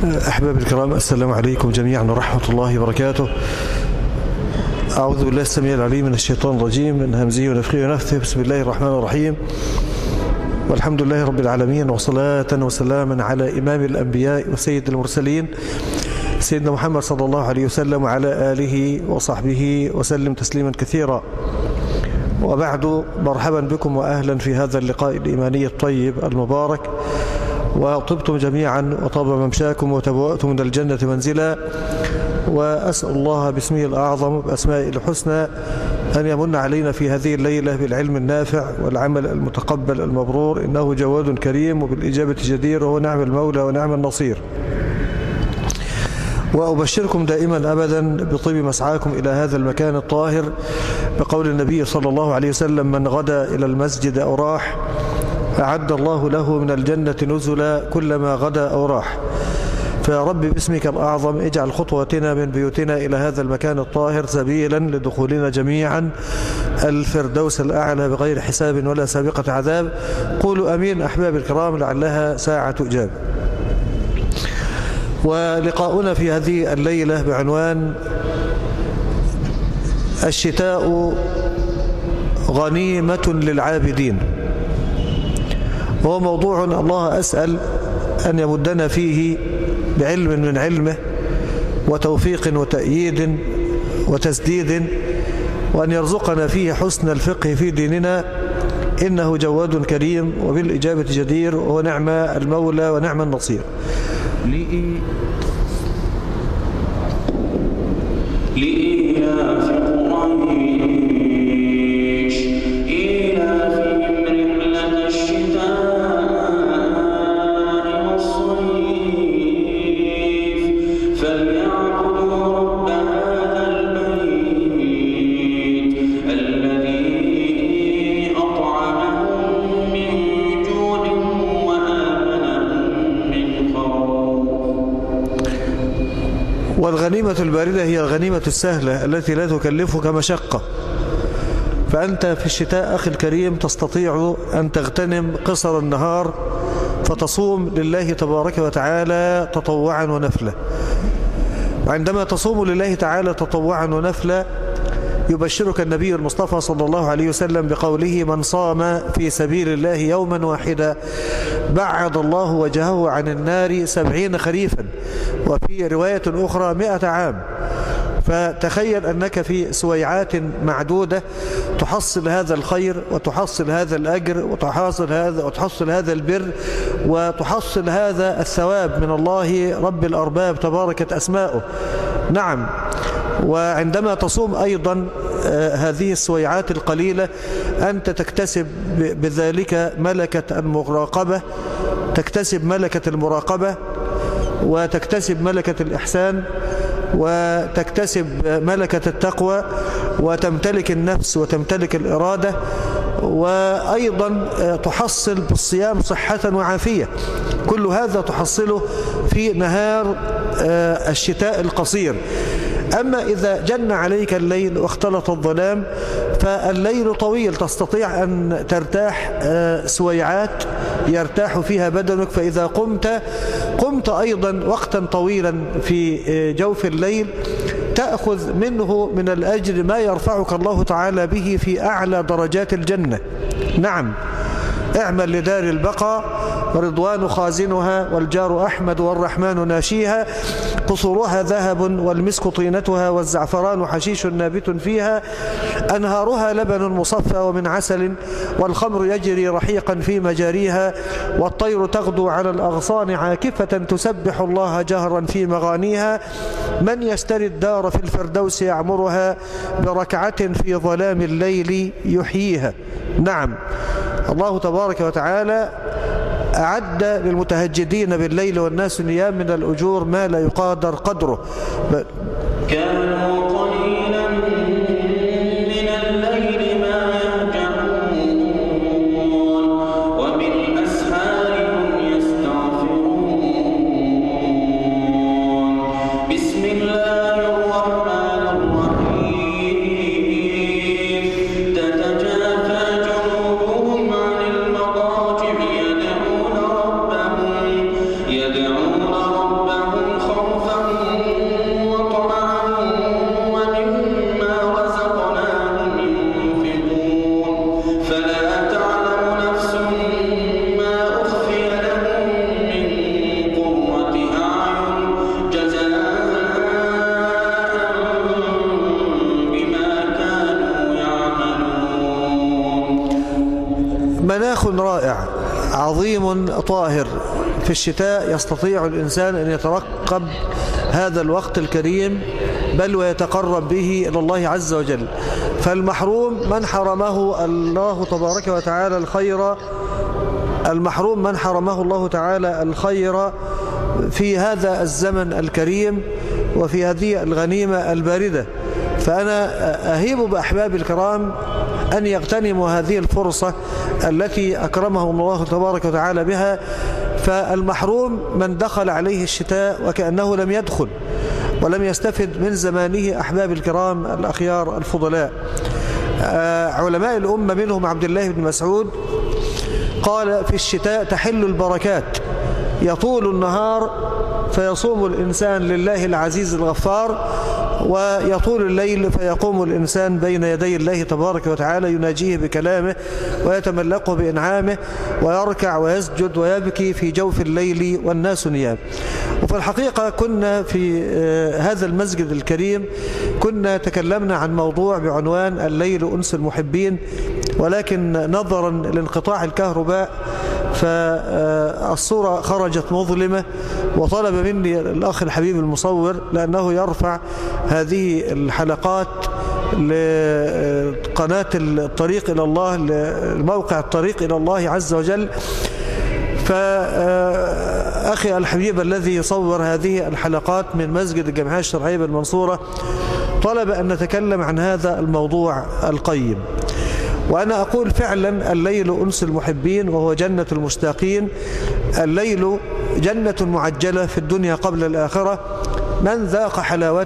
أحباب الكرام، السلام عليكم جميعا ورحمة الله وبركاته. أعوذ بالله السميع العليم من الشيطان الرجيم، من همزه ونفخه ونفثه. بسم الله الرحمن الرحيم، والحمد لله رب العالمين، وصلاة وسلاما على إمام الأنبياء وسيد المرسلين سيدنا محمد صلى الله عليه وسلم وعلى آله وصحبه وسلم تسليما كثيرا. وبعد، مرحبا بكم وأهلا في هذا اللقاء الإيماني الطيب المبارك، وطبتم جميعا وطاب ممشاكم وتبوأتم من الجنة منزلا. وأسأل الله باسمه الأعظم بأسمائه الحسنى أن يمن علينا في هذه الليلة بالعلم النافع والعمل المتقبل المبرور، إنه جواد كريم وبالإجابة جدير، وهو نعم المولى ونعم النصير. وأبشركم دائما أبدا بطيب مسعاكم إلى هذا المكان الطاهر، بقول النبي صلى الله عليه وسلم: من غدا إلى المسجد أو راح أعد الله له من الجنة نزلا كلما غدا أو راح. فيا رب باسمك الأعظم اجعل خطوتنا من بيوتنا إلى هذا المكان الطاهر سبيلا لدخولنا جميعا الفردوس الأعلى بغير حساب ولا سابقة عذاب. قولوا أمين أحباب الكرام، لعلها ساعة إجابة. ولقاؤنا في هذه الليلة بعنوان الشتاء غنيمة للعابدين، وهو موضوع الله أسأل أن يمدنا فيه بعلم من علمه وتوفيق وتأييد وتسديد، وأن يرزقنا فيه حسن الفقه في ديننا، إنه جواد كريم وبالإجابة جدير، وهو نعم المولى ونعم النصير. لإيلاف قريش إيلافهم رحلة الشتاء والصيف فليعبدوا رب هذا البيت الذي أطعمهم من جوع وآمنهم من خوف. والغنيمة الباردة هي الغنيمة السهلة التي لا تكلفك مشقة. فأنت في الشتاء أخي الكريم تستطيع أن تغتنم قصر النهار فتصوم لله تبارك وتعالى تطوعا ونفلا. وعندما تصوم لله تعالى تطوعا ونفلا يبشرك النبي المصطفى صلى الله عليه وسلم بقوله: من صام في سبيل الله يوما واحدا بعد الله وجهه عن النار 70 خريفا، وفي رواية أخرى 100 عام. فتخيل أنك في سويعات معدودة تحصل هذا الخير وتحصل هذا الأجر وتحصل هذا البر وتحصل هذا الثواب من الله رب الأرباب تباركت أسماؤه. نعم. وعندما تصوم أيضا هذه السويعات القليلة أنت تكتسب بذلك ملكة المراقبة، تكتسب ملكة المراقبة وتكتسب ملكة الإحسان وتكتسب ملكة التقوى وتمتلك النفس وتمتلك الإرادة، وأيضا تحصل بالصيام صحة وعافية. كل هذا تحصله في نهار الشتاء القصير. أما إذا جن عليك الليل واختلط الظلام فالليل طويل، تستطيع أن ترتاح سويعات يرتاح فيها بدنك، فإذا قمت أيضا وقتا طويلا في جوف الليل تأخذ منه من الأجر ما يرفعك الله تعالى به في أعلى درجات الجنة. نعم. اعمل لدار البقاء رضوان خازنها والجار أحمد والرحمن ناشيها، قصورها ذهب والمسك طينتها والزعفران حشيش نابت فيها، أنهارها لبن مصفى ومن عسل والخمر يجري رحيقا في مجاريها، والطير تغدو على الأغصان عاكفة تسبح الله جهرا في مغانيها، من يشتري الدار في الفردوس يعمرها بركعة في ظلام الليل يحييها. نعم. الله تبارك وتعالى أعد للمتهجدين بالليل والناس نيام من الأجور ما لا يقدر قدره. كانوا قليلا من الليل ما يهجعون وبالأسحار هم يستغفرون. بسم الله الرحمن الرحيم. تتجافى جنوبهم عن المضاجع يدعون ربهم مناخ رائع عظيم طاهر في الشتاء، يستطيع الإنسان أن يترقب هذا الوقت الكريم بل ويتقرب به إلى الله عز وجل. فالمحروم من حرمه الله تبارك وتعالى الخير، المحروم من حرمه الله تعالى الخير في هذا الزمن الكريم وفي هذه الغنيمة الباردة. فأنا أهيب بأحبابي الكرام أن يغتنموا هذه الفرصة التي أكرمهم الله تبارك وتعالى بها. فالمحروم من دخل عليه الشتاء وكأنه لم يدخل ولم يستفد من زمانه. أحباب الكرام الأخيار الفضلاء، علماء الأمة منهم عبد الله بن مسعود قال: في الشتاء تحل البركات، يطول النهار فيصوم الإنسان لله العزيز الغفار، ويطول الليل فيقوم الإنسان بين يدي الله تبارك وتعالى يناجيه بكلامه ويتملقه بإنعامه، ويركع ويسجد ويبكي في جوف الليل والناس نيام. وفي الحقيقة كنا في هذا المسجد الكريم كنا تكلمنا عن موضوع بعنوان الليل أنس المحبين، ولكن نظرا لانقطاع الكهرباء فالصورة خرجت مظلمة، وطلب مني الأخ الحبيب المصور لأنه يرفع هذه الحلقات لقناة الطريق إلى الله، الموقع الطريق إلى الله عز وجل. فأخي الحبيب الذي يصور هذه الحلقات من مسجد الجمعية الشرعية بالمنصورة طلب أن نتكلم عن هذا الموضوع القيم. وأنا أقول فعلا الليل أنس المحبين وهو جنة المشتاقين. الليل جنة معجلة في الدنيا قبل الآخرة، من ذاق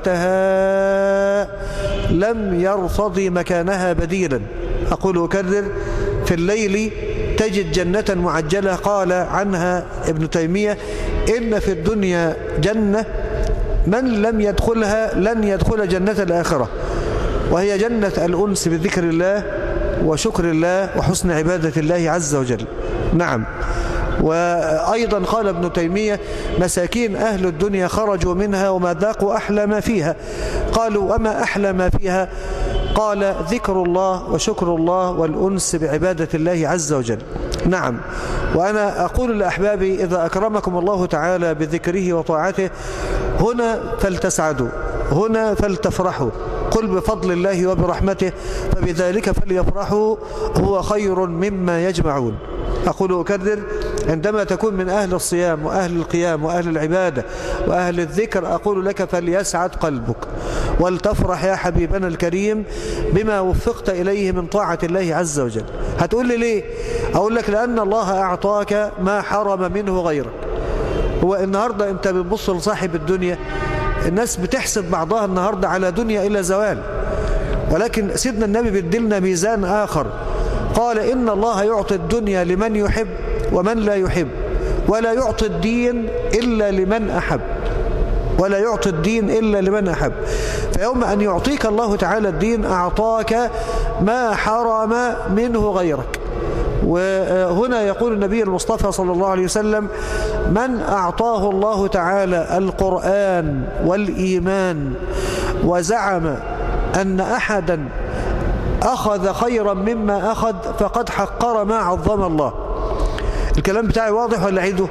حلاوتها لم يرتضي مكانها بديلا. أقول وأكرر: في الليل تجد جنة معجلة. قال عنها ابن تيمية: إن في الدنيا جنة من لم يدخلها لن يدخل جنة الآخرة، وهي جنة الأنس بذكر الله وشكر الله وحسن عبادة الله عز وجل. نعم. وأيضا قال ابن تيمية: مساكين أهل الدنيا خرجوا منها وما ذاقوا أحلى ما فيها. قالوا: وما أحلى ما فيها؟ قال: ذكر الله وشكر الله والأنس بعبادة الله عز وجل. نعم. وأنا أقول لأحبابي: إذا أكرمكم الله تعالى بذكره وطاعته هنا فلتسعدوا، هنا فلتفرحوا. قل بفضل الله وبرحمته فبذلك فليفرحوا هو خير مما يجمعون. أقول وأكرر: عندما تكون من أهل الصيام وأهل القيام وأهل العبادة وأهل الذكر أقول لك فليسعد قلبك ولتفرح يا حبيبنا الكريم بما وفقت إليه من طاعة الله عز وجل. هتقول لي ليه؟ أقول لك: لأن الله أعطاك ما حرم منه غيرك. هو النهاردة أنت بتبص لصاحب الدنيا، الناس بتحسد بعضها النهاردة على دنيا إلى زوال، ولكن سيدنا النبي بيدلنا ميزان آخر. قال: إن الله يعطي الدنيا لمن يحب ومن لا يحب، ولا يعطي الدين إلا لمن أحب، ولا يعطي الدين إلا لمن أحب. فيوم أن يعطيك الله تعالى الدين أعطاك ما حرم منه غيرك. وهنا يقول النبي المصطفى صلى الله عليه وسلم: من أعطاه الله تعالى القرآن والإيمان وزعم أن أحدا أخذ خيرا مما أخذ فقد حقر ما عظم الله. الكلام بتاعي واضح ولا أعيده؟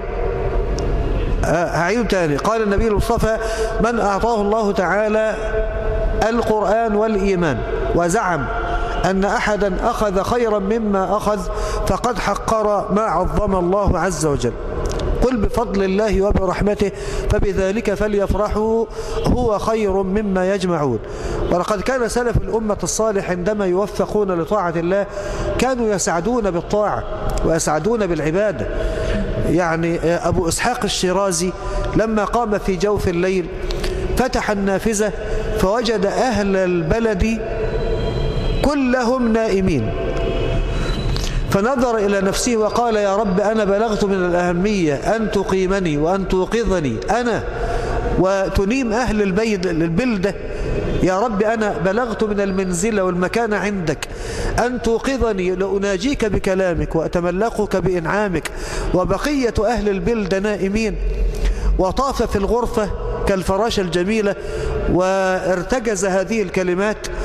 هعيده تاني. قال النبي المصطفى: من أعطاه الله تعالى القرآن والإيمان وزعم أن أحدا أخذ خيرا مما أخذ فقد حقر ما عظم الله عز وجل. قل بفضل الله وبرحمته فبذلك فليفرحوا هو خير مما يجمعون. ولقد كان سلف الأمة الصالح عندما يوفقون لطاعة الله كانوا يسعدون بالطاعة ويسعدون بالعبادة. يعني أبو إسحاق الشيرازي لما قام في جوف الليل فتح النافذة فوجد أهل البلد كلهم نائمين، فنظر إلى نفسه وقال: يا رب أنا بلغت من الأهمية أن تقيمني وأن توقظني أنا وتنيم أهل البلدة. يا رب أنا بلغت من المنزلة والمكان عندك أن توقظني لأناجيك بكلامك وأتملقك بإنعامك، وبقية أهل البلدة نائمين. وطاف في الغرفة كالفراشة الجميلة وارتجز هذه الكلمات: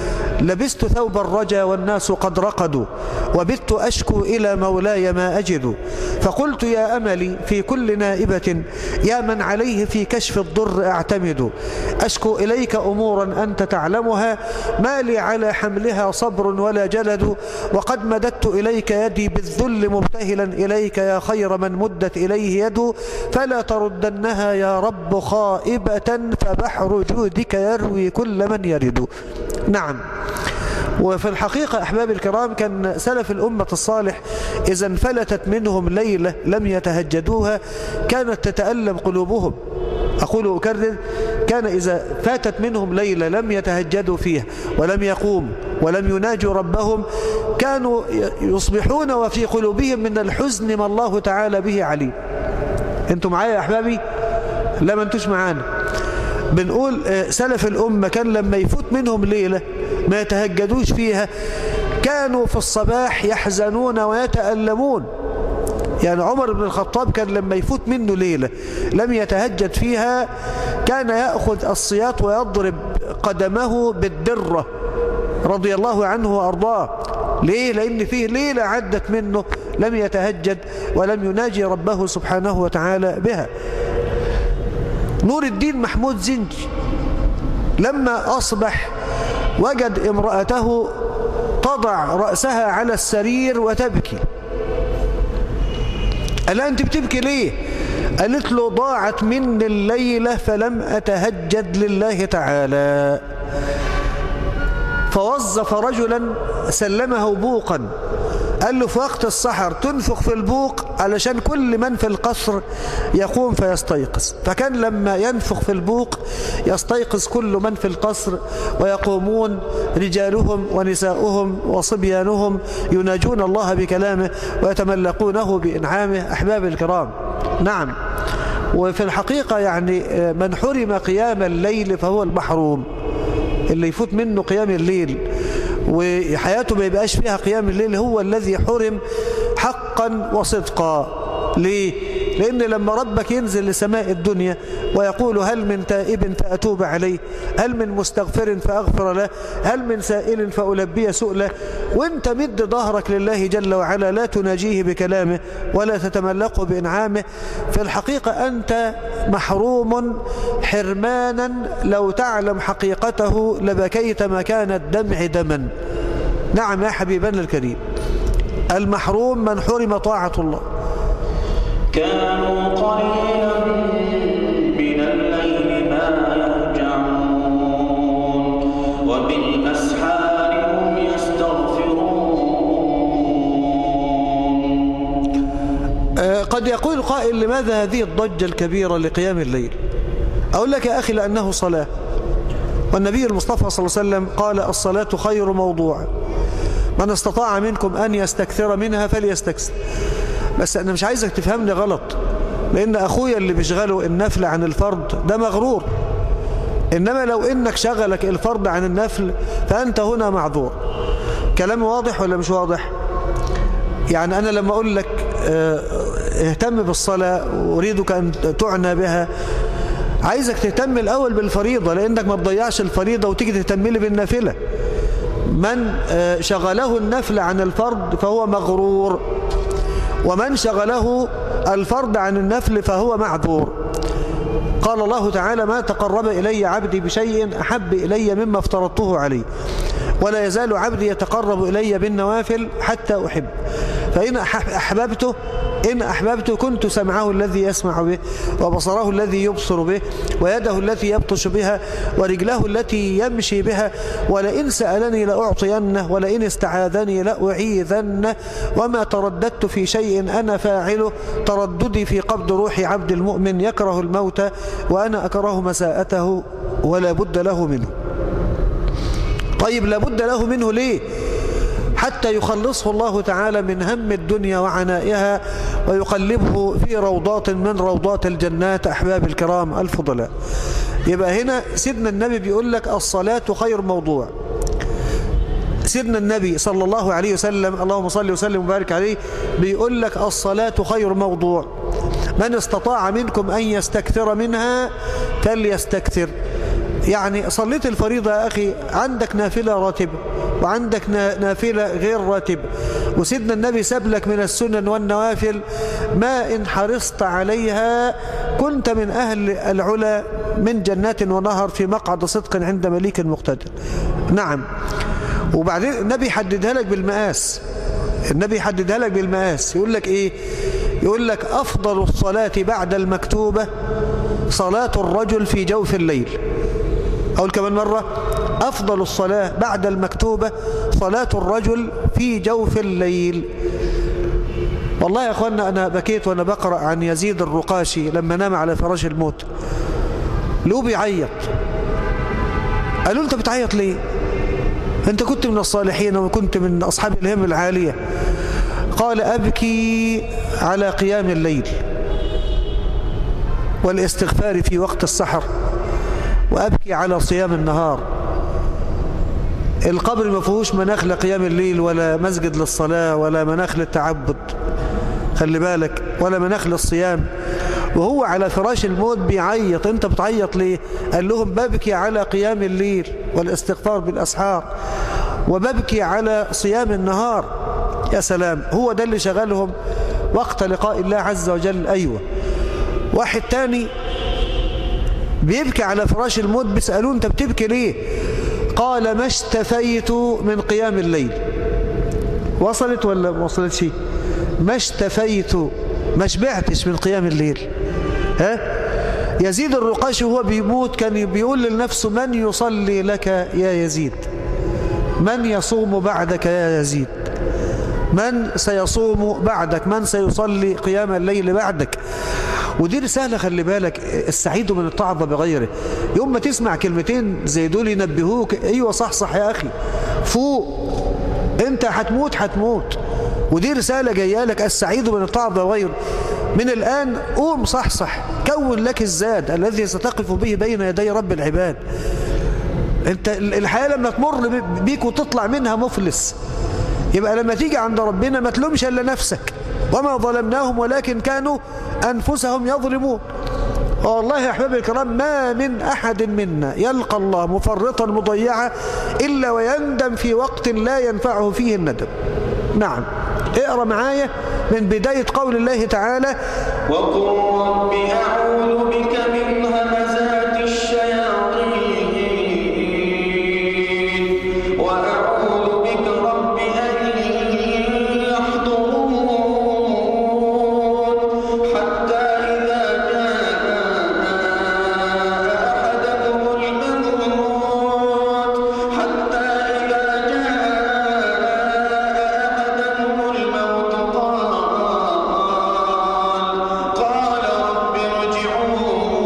لبست ثوب الرجا والناس قد رقدوا وبت أشكو إلى مولاي ما أجد فقلت يا أملي في كل نائبة يا من عليه في كشف الضر أعتمد أشكو إليك أمورا أنت تعلمها ما لي على حملها صبر ولا جلد وقد مددت إليك يدي بالذل مبتهلا إليك يا خير من مدت إليه يده فلا تردنها يا رب خائبة فبحر جودك يروي كل من يرد. نعم. وفي الحقيقة أحباب الكرام كان سلف الأمة الصالح إذا انفلتت منهم ليلة لم يتهجدوها كانت تتألم قلوبهم. أقول وأكرر كان إذا فاتت منهم ليلة لم يتهجدوا فيها ولم يقوم ولم يناجوا ربهم كانوا يصبحون وفي قلوبهم من الحزن ما الله تعالى به عليم. أنتم معايا يا أحبابي؟ لا ما أنتوش معانا. بنقول سلف الأمة كان لما يفوت منهم ليلة ما يتهجدوش فيها كانوا في الصباح يحزنون ويتألمون. يعني عمر بن الخطاب كان لما يفوت منه ليلة لم يتهجد فيها كان يأخذ السياط ويضرب قدمه بالدرة رضي الله عنه وأرضاه. ليه؟ لأن فيه ليلة عدت منه لم يتهجد ولم يناجي ربه سبحانه وتعالى بها. نور الدين محمود زنجي لما أصبح وجد امرأته تضع رأسها على السرير وتبكي. قال أنت بتبكي ليه؟ قالت له ضاعت مني الليلة فلم أتهجد لله تعالى. فوظف رجلا سلمه بوقا قال له في وقت السحر تنفخ في البوق علشان كل من في القصر يقوم فيستيقظ. فكان لما ينفخ في البوق يستيقظ كل من في القصر ويقومون رجالهم ونساؤهم وصبيانهم يناجون الله بكلامه ويتملقونه بإنعامه. أحباب الكرام نعم. وفي الحقيقة يعني من حرم قيام الليل فهو المحروم. اللي يفوت منه قيام الليل وحياته ما يبقاش فيها قيام الليل هو الذي حرم حقا وصدقا. ليه؟ لأن لما ربك ينزل لسماء الدنيا ويقول هل من تائب فأتوب عليه هل من مستغفر فأغفر له هل من سائل فألبي سؤله وانت مد ظهرك لله جل وعلا لا تناجيه بكلامه ولا تتملقه بإنعامه في الحقيقة أنت محروم حرمانا لو تعلم حقيقته لبكيت مكان الدمع دما. نعم يا حبيبنا الكريم المحروم من حرم طاعة الله. كانوا قليلا من الليل ما يهجعون وبالأسحار هم يستغفرون. قد يقول قائل لماذا هذه الضجة الكبيرة لقيام الليل؟ أقول لك يا أخي لأنه صلاة والنبي المصطفى صلى الله عليه وسلم قال الصلاة خير موضوع من استطاع منكم أن يستكثر منها فليستكثر. بس أنا مش عايزك تفهمني غلط لأن أخويا اللي بيشغله النفل عن الفرض ده مغرور. إنما لو إنك شغلك الفرض عن النفل فأنت هنا معذور. كلام واضح ولا مش واضح؟ يعني أنا لما أقول لك اهتم بالصلاة وأريدك أن تعنى بها عايزك تهتم الأول بالفريضة لأنك ما تضيعش الفريضة وتيجي تهتم لي بالنافلة. من شغله النفل عن الفرض فهو مغرور ومن شغله الفرض عن النفل فهو معذور. قال الله تعالى ما تقرب إلي عبدي بشيء أحب إلي مما افترضته عليه ولا يزال عبدي يتقرب إلي بالنوافل حتى أحب فإن أحببته كنت سمعه الذي يسمع به وبصره الذي يبصر به ويده التي يبطش بها ورجله التي يمشي بها ولئن سألني لأعطينه ولئن استعاذني لأعيذنه وما ترددت في شيء أنا فاعله ترددي في قبض روح عبد المؤمن يكره الموت وأنا أكره مساءته ولا بد له منه. طيب لا بد له منه ليه؟ حتى يخلصه الله تعالى من هم الدنيا وعنائها ويقلبه في روضات من روضات الجنات. أحباب الكرام الفضلاء يبقى هنا سيدنا النبي بيقول لك الصلاة خير موضوع. سيدنا النبي صلى الله عليه وسلم اللهم صل وسلم وبارك عليه بيقول لك الصلاة خير موضوع من استطاع منكم أن يستكثر منها فليستكثر. يعني صليت الفريضة يا أخي عندك نافلة راتبة وعندك نافلة غير راتبة، وسيدنا النبي ساب لك من السنن والنوافل ما إن حرصت عليها كنت من أهل العلا من جنات ونهر في مقعد صدق عند مليك مقتدر. نعم. وبعدين النبي حددها لك بالمقاس، النبي حددها لك بالمقاس. يقول لك إيه؟ يقول لك أفضل الصلاة بعد المكتوبة صلاة الرجل في جوف الليل. أقول كمان مرة، أفضل الصلاة بعد المكتوبة صلاة الرجل في جوف الليل. والله يا أخوانا أنا بكيت وأنا بقرأ عن يزيد الرقاشي لما نام على فراش الموت، لو بيعيط. قالوا أنت بتعيط ليه؟ أنت كنت من الصالحين وكنت من أصحاب الهمة العالية. قال أبكي على قيام الليل والاستغفار في وقت السحر، وأبكي على صيام النهار. القبر ما فيهوش مناخ لقيام الليل ولا مسجد للصلاة ولا مناخ للتعبد، خلي بالك، ولا مناخ للصيام، وهو على فراش الموت بيعيط. انت بتعيط ليه؟ قال لهم ببكي على قيام الليل والاستغفار بالأسحار، وببكي على صيام النهار. يا سلام، هو ده اللي شغلهم وقت لقاء الله عز وجل. أيوة. واحد تاني بيبكي على فراش الموت، بيسألوه انت بتبكي ليه؟ قال ما اشتفيت من قيام الليل. وصلت ولا ما وصلتش؟ ما اشتفيت، ما شبعتش من قيام الليل. ها؟ يزيد الرقاشي وهو بيموت كان بيقول لنفسه من يصلي لك يا يزيد؟ من يصوم بعدك يا يزيد؟ من سيصوم بعدك؟ من سيصلي قيام الليل بعدك؟ ودي رسالة، خلي بالك، السعيد من التعظ بغيره. يوم ما تسمع كلمتين زي دول ينبهوك، ايوه صح صح يا اخي، فوق، انت هتموت هتموت. ودي رسالة جايه لك، السعيد من التعظ بغيره. من الآن قوم صح صح، كون لك الزاد الذي ستقف به بين يدي رب العباد. انت الحياة لما تمر بيك وتطلع منها مفلس، يبقى لما تيجي عند ربنا ما تلومش الا نفسك. وما ظلمناهم ولكن كانوا أنفسهم يظلمون. والله يا أحبابي الكرام ما من أحد منا يلقى الله مفرطا مضيعا إلا ويندم في وقت لا ينفعه فيه الندم. نعم. اقرأ معايا من بداية قول الله تعالى: وقل رب أعوذ بك من همزات الشياطين وأعوذ بك رب أن يحضرون حتى إذا جاء أحدهم الموت قال رب ارجعون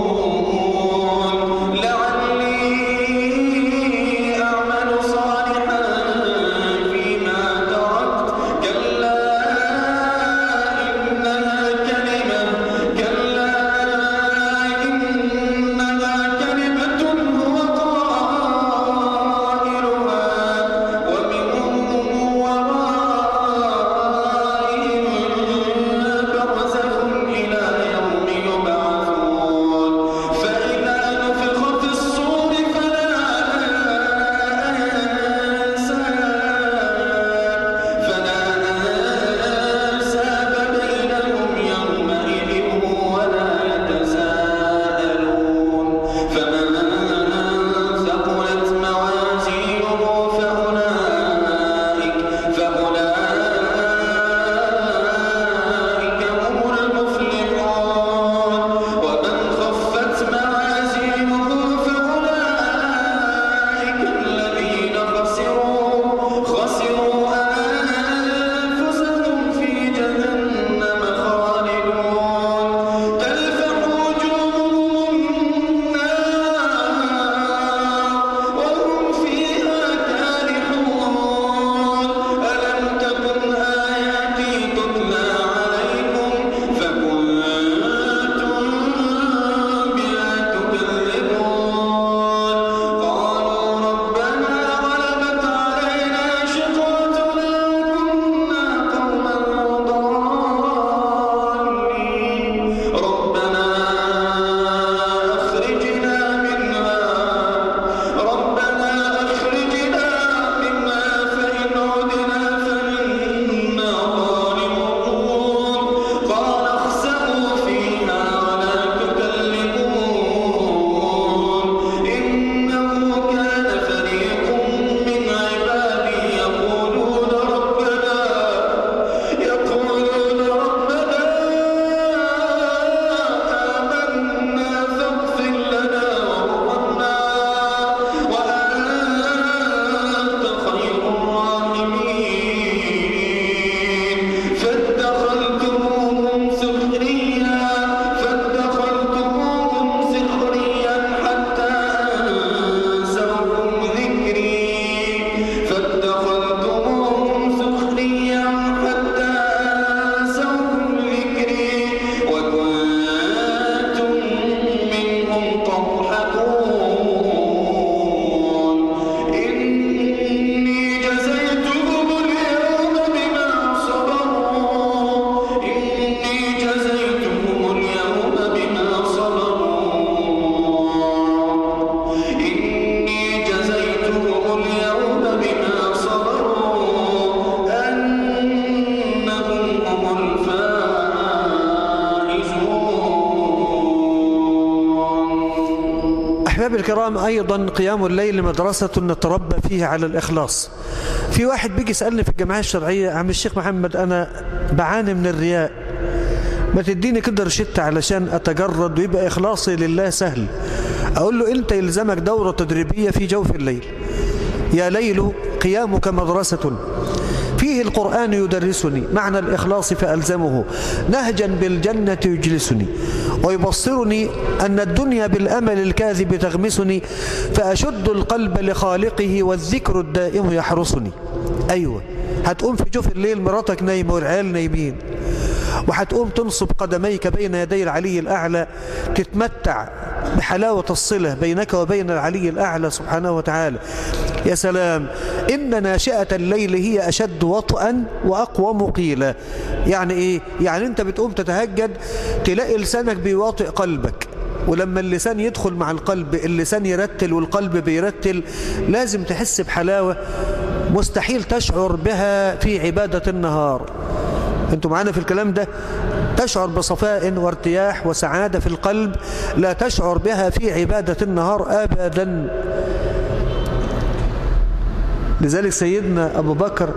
أحباب الكرام، أيضا قيام الليل مدرسة نتربى فيها على الإخلاص. في واحد بيجي يسألني في الجمعية الشرعية: عم الشيخ محمد أنا بعاني من الرياء، ما تديني كده رشدة علشان أتجرد ويبقى إخلاصي لله سهل. أقول له: أنت يلزمك دورة تدريبية في جوف الليل. يا ليل قيامك مدرسة فيه القرآن يدرسني معنى الإخلاص فألزمه، نهجا بالجنة يجلسني، ويبصرني أن الدنيا بالأمل الكاذب تغمسني، فأشد القلب لخالقه والذكر الدائم يحرسني. أيوة، هتقوم في جوف الليل مراتك نايمة والعيال نايمين، وهتقوم تنصب قدميك بين يدي العلي الأعلى، تتمتع بحلاوة الصلة بينك وبين العلي الأعلى سبحانه وتعالى. يا سلام، إن ناشئة الليل هي أشد وطئا وأقوى مقيلة. يعني إيه؟ يعني أنت بتقوم تتهجد تلاقي لسانك بيواطئ قلبك، ولما اللسان يدخل مع القلب اللسان يرتل والقلب بيرتل، لازم تحس بحلاوة مستحيل تشعر بها في عبادة النهار. أنتم معانا في الكلام ده؟ تشعر بصفاء وارتياح وسعادة في القلب لا تشعر بها في عبادة النهار أبدا. لذلك سيدنا أبو بكر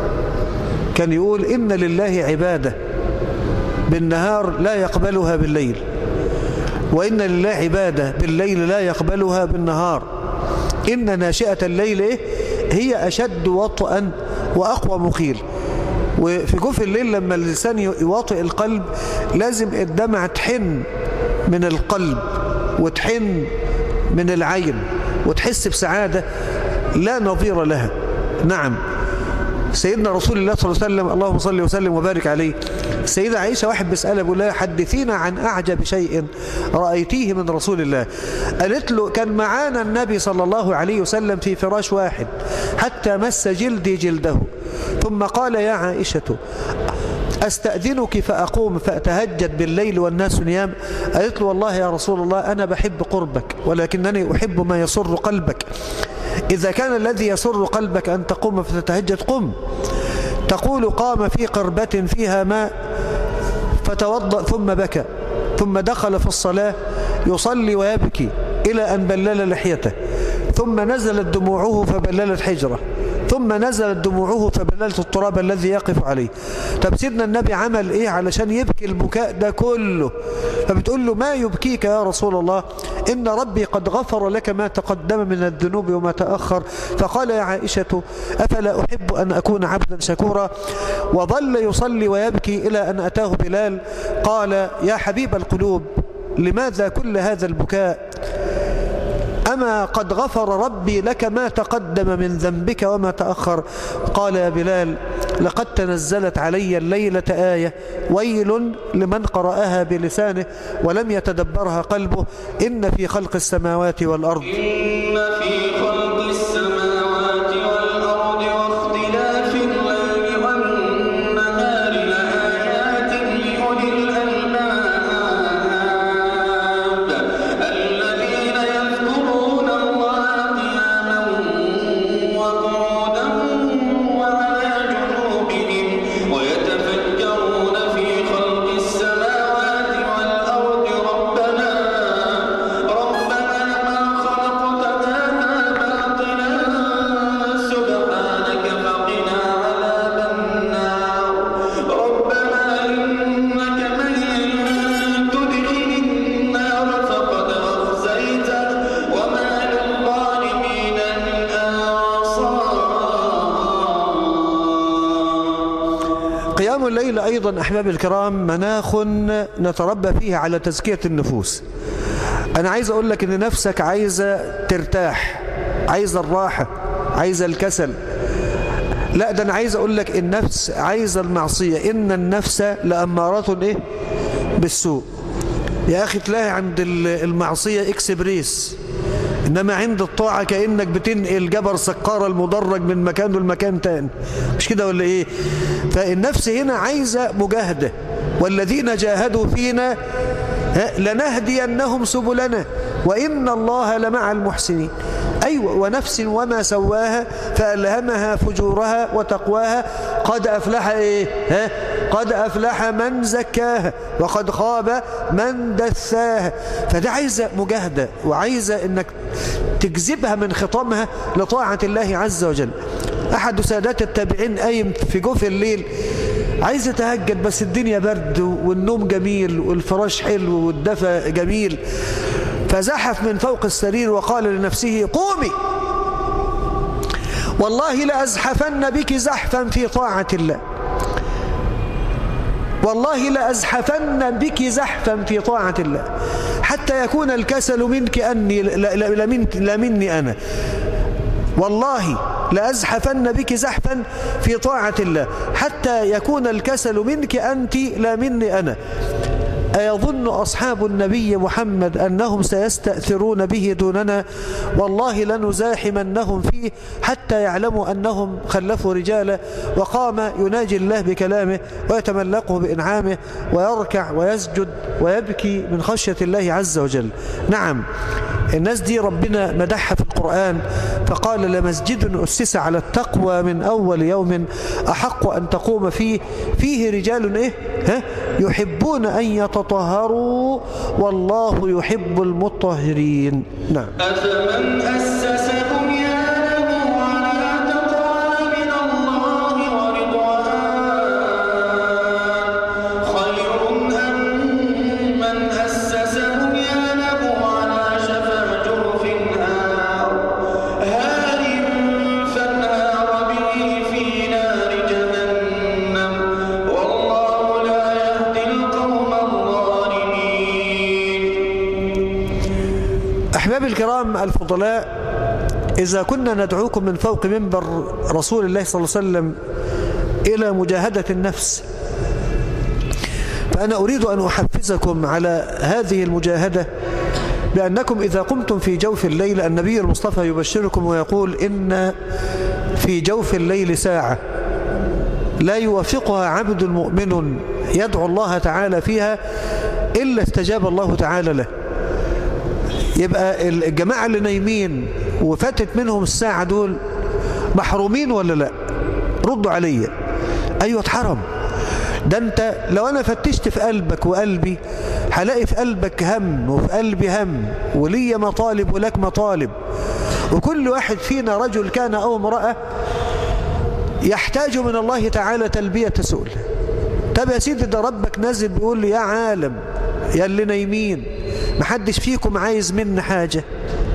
كان يقول: إن لله عبادة بالنهار لا يقبلها بالليل، وإن لله عبادة بالليل لا يقبلها بالنهار. إن ناشئة الليل هي أشد وطئا وأقوى مقيل. وفي جوف الليل لما اللسان يواطئ القلب لازم الدمع تحن من القلب وتحن من العين وتحس بسعادة لا نظير لها. نعم، سيدنا رسول الله صلى الله عليه وسلم، اللهم صل وسلم وبارك عليه، السيدة عائشة واحد بيسألها بيقول لها: حدثينا عن أعجب شيء رأيتيه من رسول الله. قالت له: كان معانا النبي صلى الله عليه وسلم في فراش واحد حتى مس جلدي جلده، ثم قال: يا عائشة أستأذنك فأقوم فأتهجد بالليل والناس نيام؟ قالت له: والله يا رسول الله أنا بحب قربك، ولكنني أحب ما يسر قلبك. إذا كان الذي يسر قلبك أن تقوم فتتهجد قم. تقول: قام في قربة فيها ماء فتوضأ ثم بكى، ثم دخل في الصلاة يصلي ويبكي إلى أن بلل لحيته، ثم نزلت دموعه فبللت حجره، ثم نزلت دموعه فبللت التراب الذي يقف عليه. طب سيدنا النبي عمل ايه علشان يبكي البكاء ده كله؟ فبتقول له: ما يبكيك يا رسول الله؟ إن ربي قد غفر لك ما تقدم من الذنوب وما تأخر. فقال: يا عائشة أفلا أحب أن أكون عبدا شكورا؟ وظل يصلي ويبكي إلى أن أتاه بلال. قال: يا حبيب القلوب لماذا كل هذا البكاء؟ أما قد غفر ربي لك ما تقدم من ذنبك وما تأخر؟ قال: يا بلال لقد تنزلت علي الليلة آية ويل لمن قرأها بلسانه ولم يتدبرها قلبه، إن في خلق السماوات والأرض إن في خلق السماوات والأرض واختلاف الليل والنهار لآيات لأولي الألباب الذين يذكرون الله قياما وقعودا وعلى جنوبهم ويتفكرون في خلق السماوات والأرض ربنا ما خلقت هذا باطلا سبحانك فقنا عذاب النار ربنا إنك من تدخل النار فقد أخزيته وما للظالمين من أنصار. قيام الليل أيضا أحباب الكرام مناخ نتربى فيه على تزكية النفوس. أنا عايز أقول لك إن نفسك عايزة ترتاح، عايزة الراحة، عايزة الكسل. لا، ده أنا عايز أقول لك النفس عايزة المعصية. إن النفس لأمارة إيه؟ بالسوء. يا أخي تلاقي عند المعصية إكسبريس، إنما عند الطاعة كأنك بتنقل جبر سكارة المدرج من مكانه لمكان تاني. مش كده ولا إيه؟ فالنفس هنا عايزة مجاهدة، والذين جاهدوا فينا لنهدينهم سبلنا وإن الله لمع المحسنين. أيوة، ونفس وما سواها فألهمها فجورها وتقواها قد أفلح إيه؟ قد أفلح من زكاها وقد خاب من دثاها. فده عايزة مجاهدة، وعايزة انك تجذبها من خطامها لطاعة الله عز وجل. أحد سادات التابعين قايم في جوف الليل عايز يتهجد، بس الدنيا برد والنوم جميل والفراش حلو والدفى جميل، فزحف من فوق السرير وقال لنفسه: قومي والله لأزحفن بك زحفا في طاعة الله، والله لأزحفن بك زحفا في طاعة الله حتى يكون الكسل منك أني لا مني أنا. والله لأزحفن بك زحفا في طاعة الله حتى يكون الكسل منك أنت لا مني أنا. أيظن أصحاب النبي محمد أنهم سيستأثرون به دوننا؟ والله لنزاحمنهم فيه حتى يعلموا أنهم خلفوا رجالا. وقام يناجي الله بكلامه ويتملقه بإنعامه ويركع ويسجد ويبكي من خشية الله عز وجل. نعم، الناس دي ربنا مدحها في القرآن فقال: لمسجد أسس على التقوى من أول يوم أحق أن تقوم فيه رجال يحبون أن يتطهروا والله يحب المطهرين. نعم. أفمن أسس بنيانه على تقوى من الله ورضوان خير أم من أسس بنيانه على شفا جرف هار فانهار به في نار جهنم والله لا يهدي القوم الظالمين. أحباب الكرام الفضلاء، إذا كنا ندعوكم من فوق منبر رسول الله صلى الله عليه وسلم إلى مجاهدة النفس، فأنا أريد أن أحفزكم على هذه المجاهدة بأنكم إذا قمتم في جوف الليل، النبي المصطفى يبشركم ويقول: إن في جوف الليل ساعة لا يوافقها عبد مؤمن يدعو الله تعالى فيها إلا استجاب الله تعالى له. يبقى الجماعة اللي نايمين وفاتت منهم الساعة دول محرومين ولا لا؟ ردوا علي. أيوة اتحرم. ده انت لو انا فتشت في قلبك وقلبي هلاقي في قلبك هم وفي قلبي هم، ولي مطالب ولك مطالب، وكل واحد فينا رجل كان أو امرأة يحتاج من الله تعالى تلبية سؤل. طب يا سيدي، ده ربك نازل بيقول لي: يا عالم يا اللي نايمين محدش فيكم عايز مني حاجة.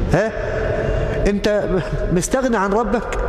انت مستغني عن ربك؟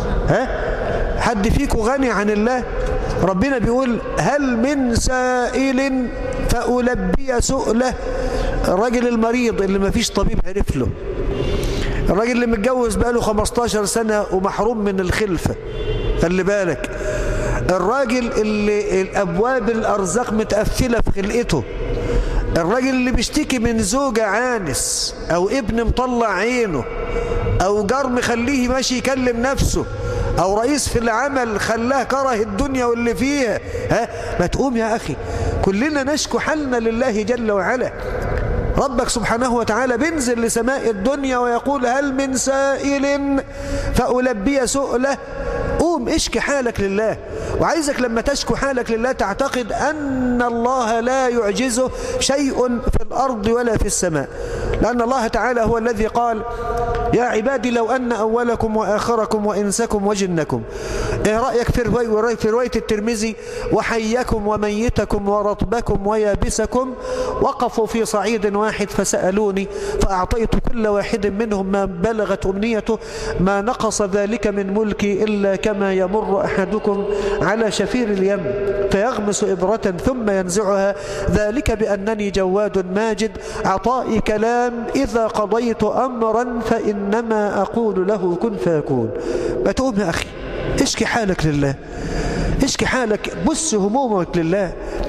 حد فيكم غني عن الله؟ ربنا بيقول: هل من سائل فألبي سؤله. الراجل المريض اللي ما فيش طبيب عرف له، الراجل اللي متجوز بقاله 15 سنة ومحروم من الخلفة، خلي بالك، الراجل اللي الأبواب الأرزاق متقفلة في خلقته، الراجل اللي بيشتكي من زوجة عانس أو ابن مطلع عينه أو جار مخليه ماشي يكلم نفسه أو رئيس في العمل خلاه كره الدنيا واللي فيها. ما تقوم يا أخي، كلنا نشكو حالنا لله جل وعلا. ربك سبحانه وتعالى بينزل لسماء الدنيا ويقول: هل من سائل فألبي سؤله. قوم اشكي حالك لله، وعايزك لما تشكو حالك لله تعتقد أن الله لا يعجزه شيء في الأرض ولا في السماء، لأن الله تعالى هو الذي قال: يا عبادي لو أن أولكم وآخركم وإنسكم وجنكم. إيه رأيك في رواية الترمذي: وحيكم وميتكم ورطبكم ويابسكم وقفوا في صعيد واحد فسألوني فأعطيت كل واحد منهم ما بلغت أمنيته ما نقص ذلك من ملكي إلا كما يمر أحدكم على شفير اليم فيغمس إبرة ثم ينزعها، ذلك بأنني جواد ماجد عطائي كلام إذا قضيت أمرا فإنما أقول له كن فيكون. ما تقوم يا أخي، اشكي حالك لله، اشكي حالك، بص همومك لله.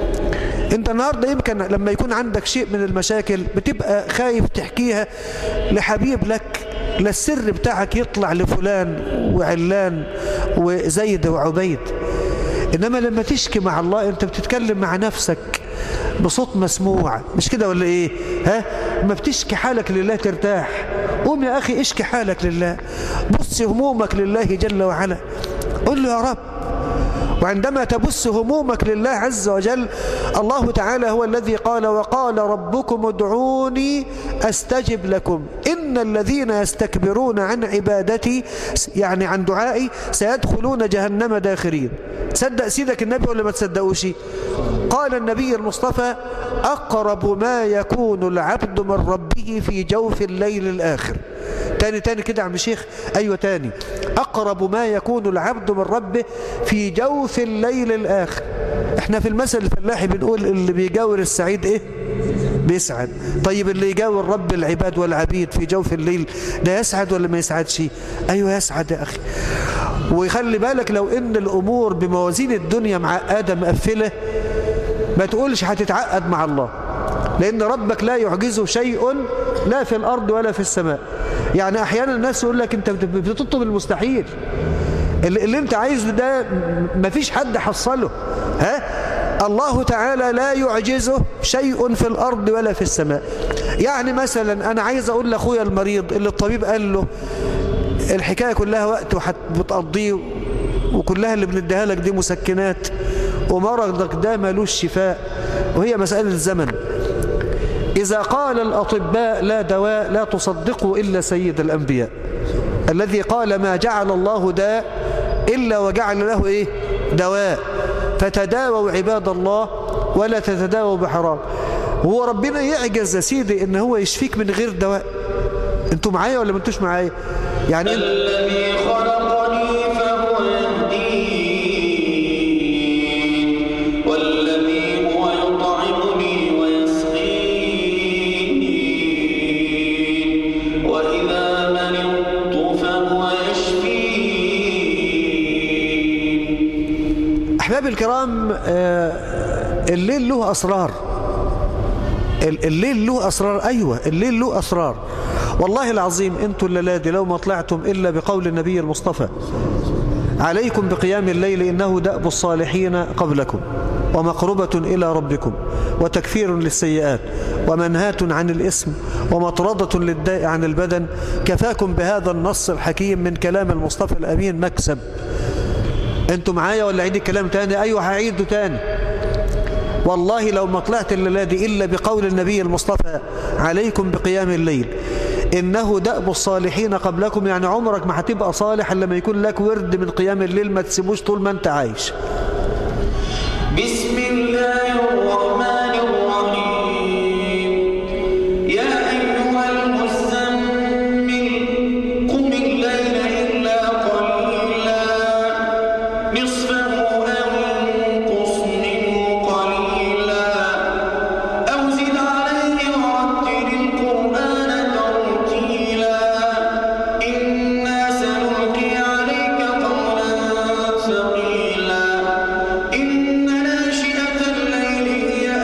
انت النهاردة يمكن لما يكون عندك شيء من المشاكل بتبقى خايف تحكيها لحبيب لك، لا السر بتاعك يطلع لفلان وعلان وزيد وعبيد. إنما لما تشكي مع الله انت بتتكلم مع نفسك بصوت مسموع، مش كده ولا ايه؟ ما بتشكي حالك لله ترتاح. قوم يا أخي اشكي حالك لله، بص همومك لله جل وعلا، قل له: يا رب وعندما تبث همومك لله عز وجل، الله تعالى هو الذي قال: وقال ربكم ادعوني أستجب لكم إن الذين يستكبرون عن عبادتي، يعني عن دعائي، سيدخلون جهنم داخرين. تصدق سيدك النبي ولا ما تصدقوش؟ قال النبي المصطفى: أقرب ما يكون العبد من ربه في جوف الليل الآخر. تاني كده يا عم شيخ. أيوة تاني. أقرب ما يكون العبد من ربه في جوف الليل الآخر. احنا في المثل الفلاحي بنقول اللي بيجاور السعيد ايه؟ بيسعد. طيب اللي يجاور رب العباد والعبيد في جوف الليل ده يسعد ولا ما يسعدش؟ أيوة يسعد يا أخي. ويخلي بالك لو ان الأمور بموازين الدنيا معقدة مقفلة، ما تقولش هتتعقد مع الله، لأن ربك لا يعجزه شيء لا في الأرض ولا في السماء. يعني أحيانا الناس يقول لك أنت بتطلب المستحيل، اللي أنت عايزه ده مفيش حد حصله. الله تعالى لا يعجزه شيء في الأرض ولا في السماء. يعني مثلا أنا عايز أقول لأخويا المريض اللي الطبيب قال له الحكاية كلها وقت وبتقضيه، وكلها اللي بنديها لك دي مسكنات، ومرضك ده ملوش شفاء، وهي مسألة الزمن. إذا قال الأطباء لا دواء، لا تصدقوا إلا سيد الأنبياء الذي قال: ما جعل الله داء إلا وجعل له إيه؟ دواء. فتداووا عباد الله ولا تتداووا بحرام. هو ربنا يعجز يا سيدي إن هو يشفيك من غير دواء؟ أنتوا معايا ولا ما أنتوش معايا؟ يعني الذي خلقني فهو يهدين، والذي هو يطعمني ويسقين، وإذا مرضت فهو يشفين. أحباب الكرام، الليل له أسرار. الليل له أسرار. أيوة الليل له أسرار. والله العظيم انتوا الليلة دي لو ما طلعتم إلا بقول النبي المصطفى: عليكم بقيام الليل إنه دأب الصالحين قبلكم ومقربة إلى ربكم وتكفير للسيئات ومنهاة عن الإثم ومطردة للداء عن البدن، كفاكم بهذا النص الحكيم من كلام المصطفى الأمين مكسب. انتوا معايا ولا عيد الكلام تاني؟ أيوة هعيده تاني. والله لو ما طلعت الليلة دي إلا بقول النبي المصطفى: عليكم بقيام الليل إنه دأب الصالحين قبلكم، يعني عمرك ما هتبقى صالح إلا لما يكون لك ورد من قيام الليل، ما تسيبوش طول ما أنت عايش. بسم الله الرحمن الرحيم. يا أيها المزمل قم الليل إلا قليلا نصفه أو انقص منه قليلا أو زد عليه ورتل القرآن ترتيلا إنا سنلقي عليك قولا ثقيلا إن ناشئة الليل هي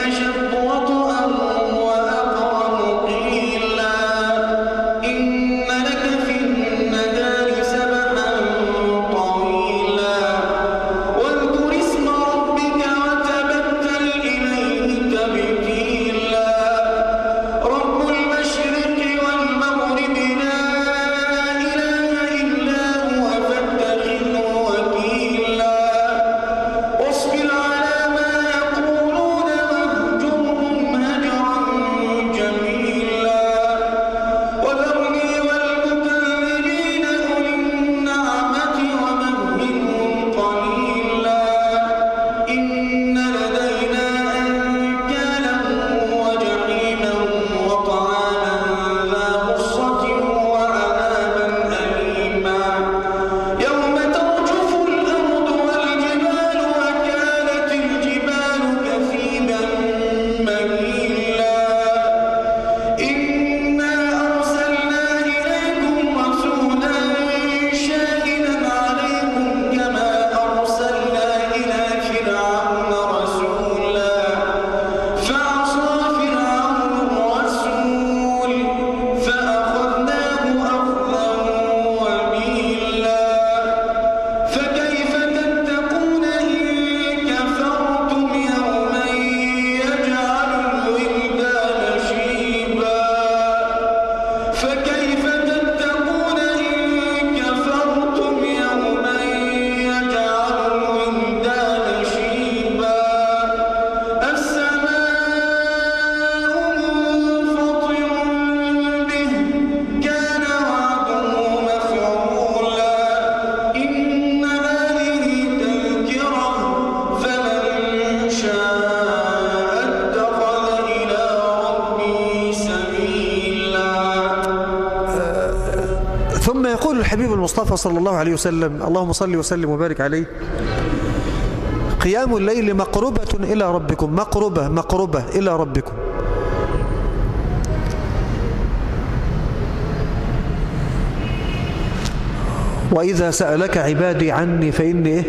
الحبيب المصطفى صلى الله عليه وسلم، اللهم صل وسلم وبارك عليه: قيام الليل مقربة إلى ربكم، مقربة إلى ربكم. وإذا سألك عبادي عني فإني إيه؟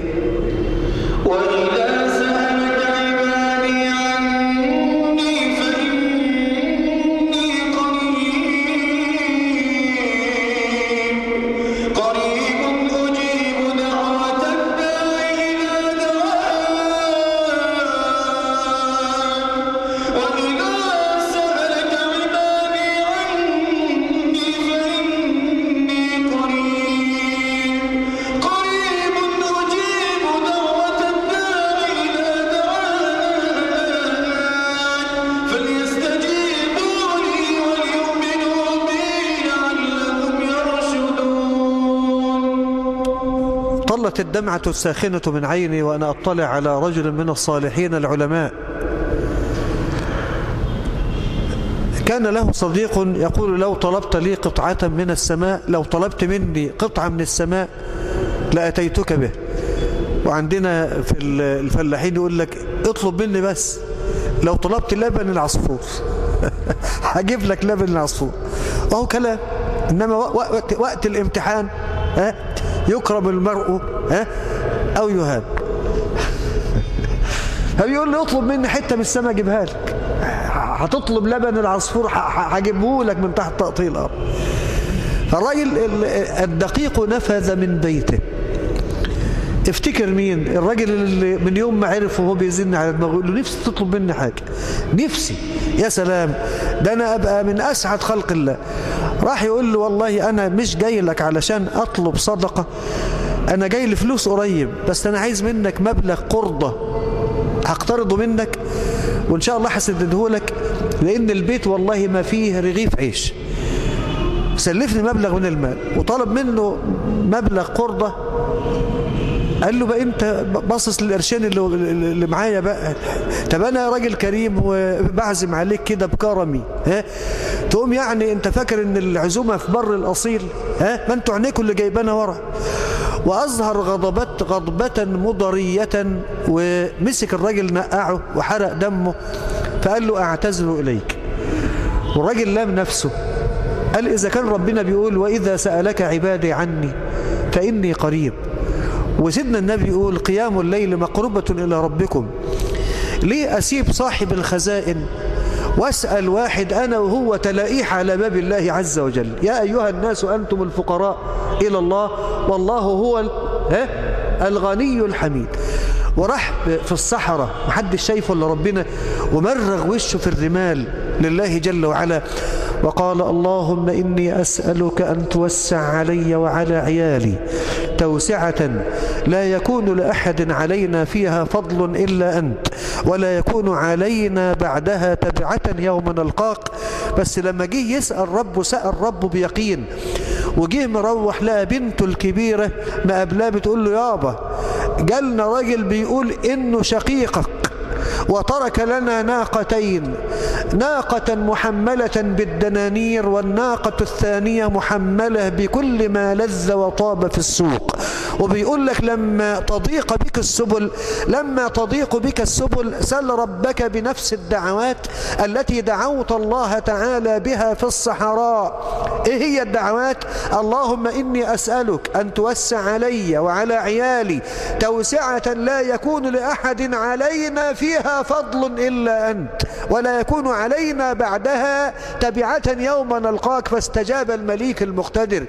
وإذا سألك عبادي عني فإني قريب أجيب دعوة الداع إذا دعان. وإذا سألك عبادي عني فإني قريب أجيب دعوة الداع إذا دعان. فليستجيبوا لي وليؤمنوا بي لعلهم يرشدون. طلت الدمعة الساخنة من عيني وأنا أطلع على رجل من الصالحين العلماء، كان له صديق يقول: لو طلبت لي قطعة من السماء، لو طلبت مني قطعة من السماء لأتيتك به. وعندنا في الفلاحين يقول لك: اطلب مني بس لو طلبت لبن العصفور هجيب لك لبن العصفور. وهو كلام، إنما وقت الامتحان يكرم المرء أو يهان. فبيقول لي: اطلب مني حتة من السماء اجيبها لك. هتطلب لبن العصفور هجيبه لك من تحت تقطيع الأرض. فالراجل الدقيق نفذ من بيته. افتكر مين الراجل اللي من يوم ما عرف وهو بيزن على دماغه يقول له: نفسي تطلب مني حاجة، نفسي. يا سلام، ده أنا أبقى من أسعد خلق الله. راح يقول له: والله أنا مش جاي لك علشان أطلب صدقة، أنا جاي لفلوس قريب، بس أنا عايز منك مبلغ قرضة هقترضه منك، وإن شاء الله هسدده لك، لأن البيت والله ما فيه رغيف عيش. سلفني مبلغ من المال. وطلب منه مبلغ قرضة. قال له: بقى انت باصص للقرشين اللي معايا بقى؟ طب انا راجل كريم وبعزم عليك كده بكرمي، تقوم يعني انت فاكر ان العزومه في بر الاصيل؟ ما انتوا عينيكوا اللي جايبانا ورا. واظهر غضبة مضرية، ومسك الراجل نقعه وحرق دمه، فقال له: اعتذر اليك. والراجل لام نفسه، قال: اذا كان ربنا بيقول: واذا سألك عبادي عني فاني قريب، وسيدنا النبي يقول: قيام الليل مقربة إلى ربكم، ليه أسيب صاحب الخزائن واسأل واحد أنا وهو تلاقيح على باب الله عز وجل؟ يا أيها الناس أنتم الفقراء إلى الله والله هو الغني الحميد. وراح في الصحراء محدش شايفه إلا ربنا، ومرغ وشه في الرمال لله جل وعلا، وقال: اللهم إني أسألك أن توسع علي وعلى عيالي توسعة لا يكون لأحد علينا فيها فضل إلا أنت، ولا يكون علينا بعدها تبعة يوم نلقاك. بس لما جه يسأل ربه سأل ربه بيقين، وجه مروح لقى بنته الكبيرة مقابلاه بتقول له: يابا جالنا راجل بيقول إنه شقيقك وترك لنا ناقتين، ناقة محملة بالدنانير، والناقة الثانية محملة بكل ما لذ وطاب في السوق. وبيقول لك لما تضيق بك السبل سل ربك بنفس الدعوات التي دعوت الله تعالى بها في الصحراء. ايه هي الدعوات؟ اللهم إني أسألك أن توسع علي وعلى عيالي توسعة لا يكون لأحد علينا فيها فضل إلا أنت، ولا يكون علينا بعدها تبعة يوم نلقاك. فاستجاب المليك المقتدر: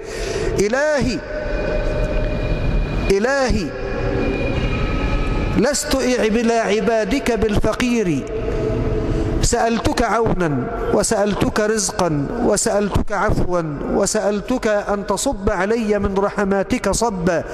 إلهي لست إلى عبادك بالفقير، سألتك عونا وسألتك رزقا وسألتك عفوا وسألتك أن تصب علي من رحماتك صبا،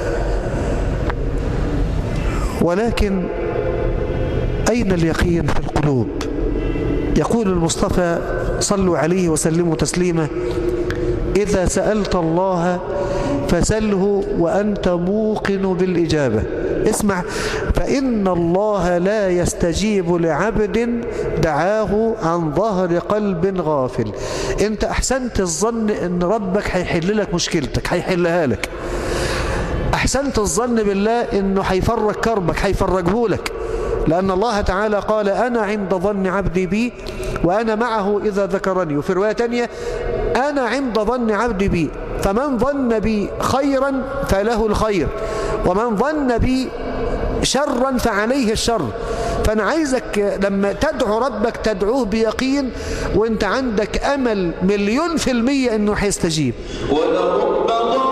ولكن أين اليقين في القلوب؟ يقول المصطفى صلوا عليه وسلموا تسليما: إذا سألت الله فسله وأنت موقن بالإجابة. اسمع، فإن الله لا يستجيب لعبد دعاه عن ظهر قلب غافل. انت احسنت الظن ان ربك هيحل لك مشكلتك، هيحلها لك. احسنت الظن بالله انه هيفرج كربك، هيفرجه لك، لأن الله تعالى قال أنا عند ظن عبدي بي وأنا معه إذا ذكرني. وفي رواية تانية أنا عند ظن عبدي بي فمن ظن بي خيرا فله الخير ومن ظن بي شرا فعليه الشر. فأنا عايزك لما تدعو ربك تدعوه بيقين وانت عندك أمل 1,000,000% أنه هيستجيب. ولرب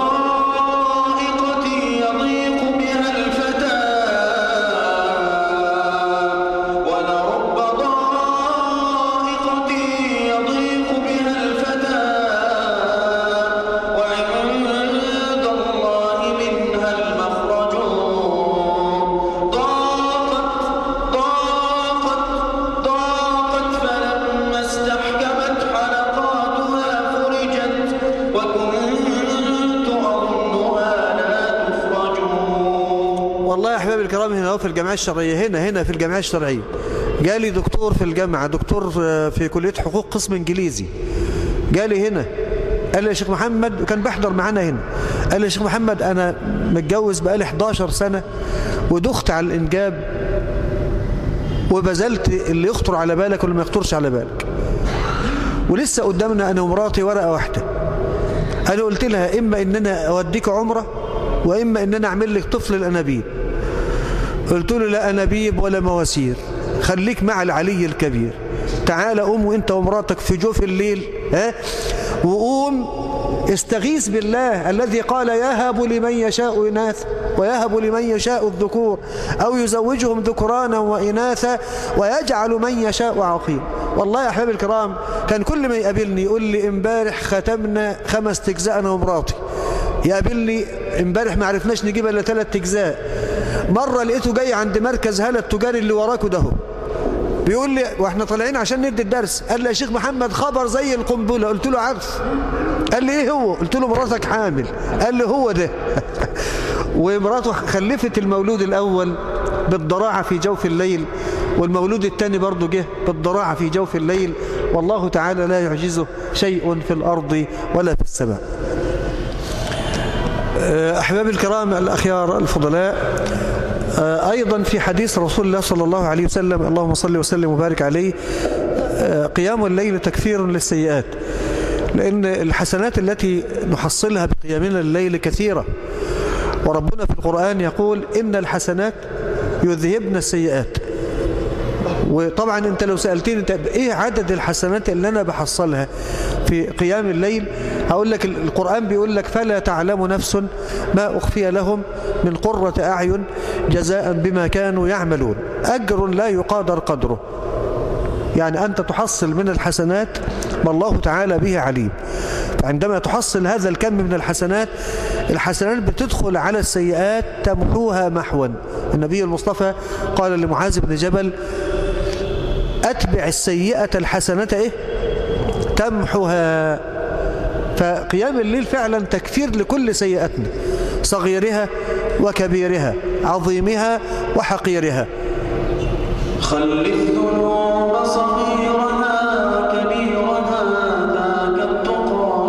ضائقة يضيق بها الفتى ولرب ضائقة يضيق بها الفتى وعند الله منها المخرج. ضاقت فلما استحكمت حلقاتها فرجت وكنت أظنها لا تفرج. والله يا أحبابي الكرام، هنا في الجامعة الشرعية، هنا في الجامعة الشرعية جالي دكتور في الجامعة، دكتور في كلية حقوق قسم إنجليزي، جالي هنا قال لي يا شيخ محمد، وكان بيحضر معانا هنا، قال لي يا شيخ محمد أنا متجوز بقالي 11 سنة ودخت على الإنجاب وبذلت اللي يخطر على بالك واللي ما يخطرش على بالك، ولسه قدامنا أنا ومراتي ورقة واحدة. أنا قلت لها إما إن أنا أوديك عمرة وإما إن أنا أعمل لك طفل الأنابيب. قلت له لا أنابيب ولا مواسير، خليك مع العلي الكبير. تعال قوم وإنت ومراتك في جوف الليل، وقوم استغيث بالله الذي قال يهب لمن يشاء إناثا ويهب لمن يشاء الذكور أو يزوجهم ذكرانا وإناثا ويجعل من يشاء عقيم. والله يا أحبابي الكرام كان كل ما يقابلني يقول لي امبارح ختمنا 5 أجزاء أنا ومراتي، يقابلني امبارح ما عرفناش نجيب إلا 3 أجزاء. مرة لقيته جاي عند مركز هلا التجاري اللي وراكو ده، بيقول لي واحنا طالعين عشان ندي الدرس، قال لي يا شيخ محمد خبر زي القنبله. قلت له عارف. قال لي ايه هو؟ قلت له مراتك حامل. قال لي هو ده. ومراته خلفت المولود الاول بالضراعه في جوف الليل، والمولود الثاني برضه جه بالضراعه في جوف الليل، والله تعالى لا يعجزه شيء في الارض ولا في السماء. احبابي الكرام الاخيار الفضلاء، أيضا في حديث رسول الله صلى الله عليه وسلم اللهم صل وسلم وبارك عليه، قيام الليل تكفير للسيئات، لأن الحسنات التي نحصلها بقيامنا الليل كثيرة، وربنا في القرآن يقول إن الحسنات يذهبن السيئات. وطبعا انت لو سألتني انت ايه عدد الحسنات اللي انا بحصلها في قيام الليل، هقول لك القرآن بيقول لك فلا تعلم نفس ما أخفي لهم من قرة أعين جزاء بما كانوا يعملون، أجر لا يقادر قدره. يعني أنت تحصل من الحسنات ما الله تعالى به عليم. فعندما تحصل هذا الكم من الحسنات بتدخل على السيئات تمحوها محوا. النبي المصطفى قال لمعاذ بن جبل أتبع السيئة الحسنة تمحوها. فقيام الليل فعلا تكفير لكل سيئاتنا، صغيرها وكبيرها، عظيمها وحقيرها. خل الذنوب صغيرها كبيرها ذاك التقى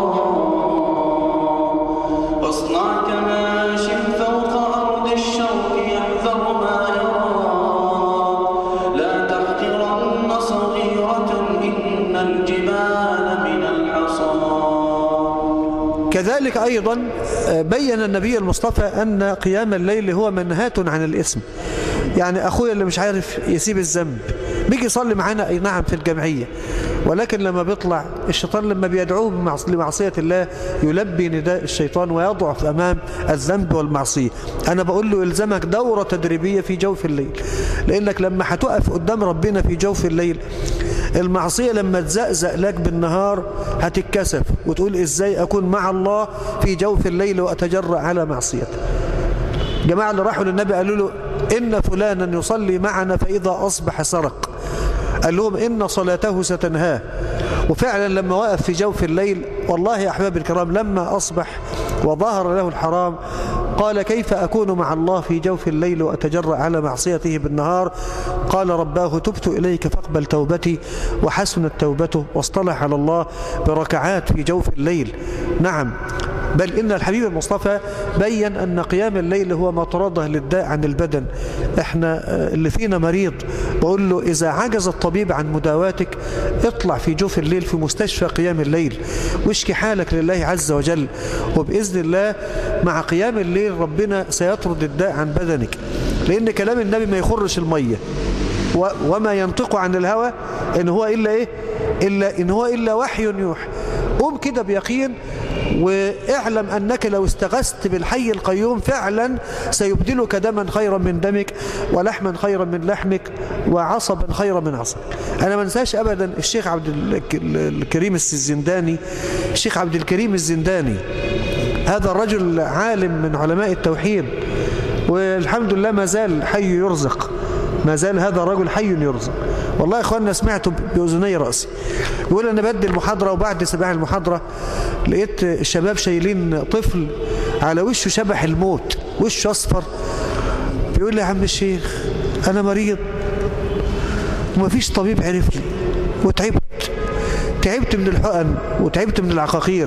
واصنع كماش فوق أرض الشوك يحذر ما يرى لا تحقرن صغيرة إن الجبال من الحصى. كذلك أيضا بين النبي المصطفى أن قيام الليل هو منهاة عن الإثم. يعني أخويا اللي مش عارف يسيب الذنب بيجي يصلي معانا أي نعم في الجمعية، ولكن لما بيطلع الشيطان لما بيدعوه لمعصية الله يلبي نداء الشيطان ويضعف أمام الذنب والمعصية. أنا بقول له إلزمك دورة تدريبية في جوف الليل، لأنك لما هتقف قدام ربنا في جوف الليل المعصية لما تزقزق لك بالنهار هتتكسف وتقول إزاي أكون مع الله في جوف الليل وأتجرأ على معصيته. جماعة اللي راحوا للنبي قالوا له إن فلانا يصلي معنا فإذا أصبح سرق، قال لهم إن صلاته ستنهاه. وفعلا لما وقف في جوف الليل والله يا أحباب الكرام لما أصبح وظهر له الحرام قال كيف أكون مع الله في جوف الليل وأتجرأ على معصيته بالنهار؟ قال رباه تبت إليك فاقبل توبتي، وحسنت توبته واصطلح على الله بركعات في جوف الليل. نعم، بل إن الحبيب المصطفى بيّن أن قيام الليل هو مطرده للداء عن البدن. احنا اللي فينا مريض بقول له إذا عجز الطبيب عن مداواتك اطلع في جوف الليل في مستشفى قيام الليل واشكي حالك لله عز وجل، وبإذن الله مع قيام الليل ربنا سيطرد الداء عن بدنك، لأن كلام النبي ما يخرش المية، وما ينطق عن الهوى إن هو إلا وحي يوحى. قوم كده بيقين واعلم أنك لو استغثت بالحي القيوم فعلا سيبدلك دما خيرا من دمك، ولحما خيرا من لحمك، وعصبا خيرا من عصبك. أنا ما انساش أبدا الشيخ عبد الكريم الزنداني. الشيخ عبد الكريم الزنداني هذا الرجل عالم من علماء التوحيد، والحمد لله ما زال حي يرزق، ما زال هذا الرجل حي يرزق. والله يا اخواننا سمعته بأذني رأسي يقول أنا بدي المحاضرة، وبعد سماع المحاضرة لقيت الشباب شايلين طفل على وشه شبح الموت، وشه أصفر. بيقول لي يا عم الشيخ أنا مريض ومفيش طبيب عرف لي، تعبت من الحقن وتعبت من العقاقير،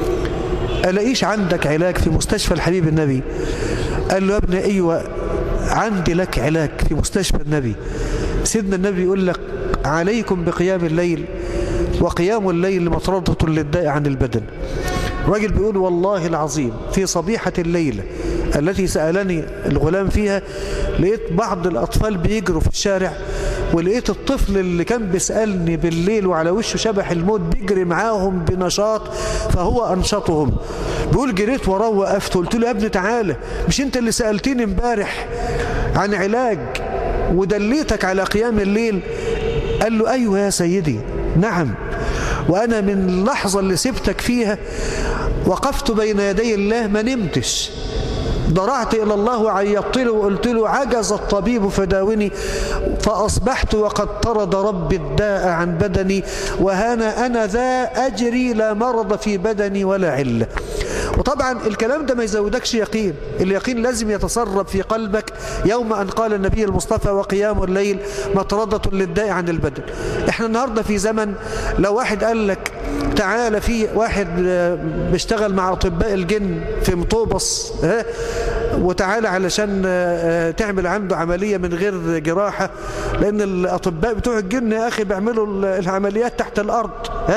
ألاقيش عندك علاج في مستشفى الحبيب النبي؟ قال له يا ابني أيوة عندي لك علاج في مستشفى النبي. سيدنا النبي يقول لك عليكم بقيام الليل، وقيام الليل مطردة للداء عن البدن. راجل بيقول والله العظيم في صبيحة الليلة التي سألني الغلام فيها لقيت بعض الأطفال بيجروا في الشارع، ولقيت الطفل اللي كان بيسألني بالليل وعلى وشه شبح الموت بيجري معاهم بنشاط فهو أنشطهم. بيقول جريت وراه وقفت قلت له يا ابني تعالى، مش انت اللي سألتني امبارح عن علاج ودليتك على قيام الليل؟ قال له أيوة يا سيدي نعم، وأنا من اللحظة اللي سبتك فيها وقفت بين يدي الله ما نمتش، ضرعت إلى الله وعيطت له وقلت له عجز الطبيب فداوني، فأصبحت وقد طرد ربي الداء عن بدني، وهانا أنا ذا أجري لا مرض في بدني ولا علة. وطبعا الكلام ده ما يزودكش يقين، اليقين لازم يتسرب في قلبك يوم أن قال النبي المصطفى وقيام الليل مطردة للداء عن البدن. احنا النهاردة في زمن لو واحد قال لك تعالى، في واحد بيشتغل مع أطباء الجن في مطوبس وتعالى علشان تعمل عنده عملية من غير جراحة، لأن الأطباء بتوع الجن يا أخي بيعملوا العمليات تحت الأرض.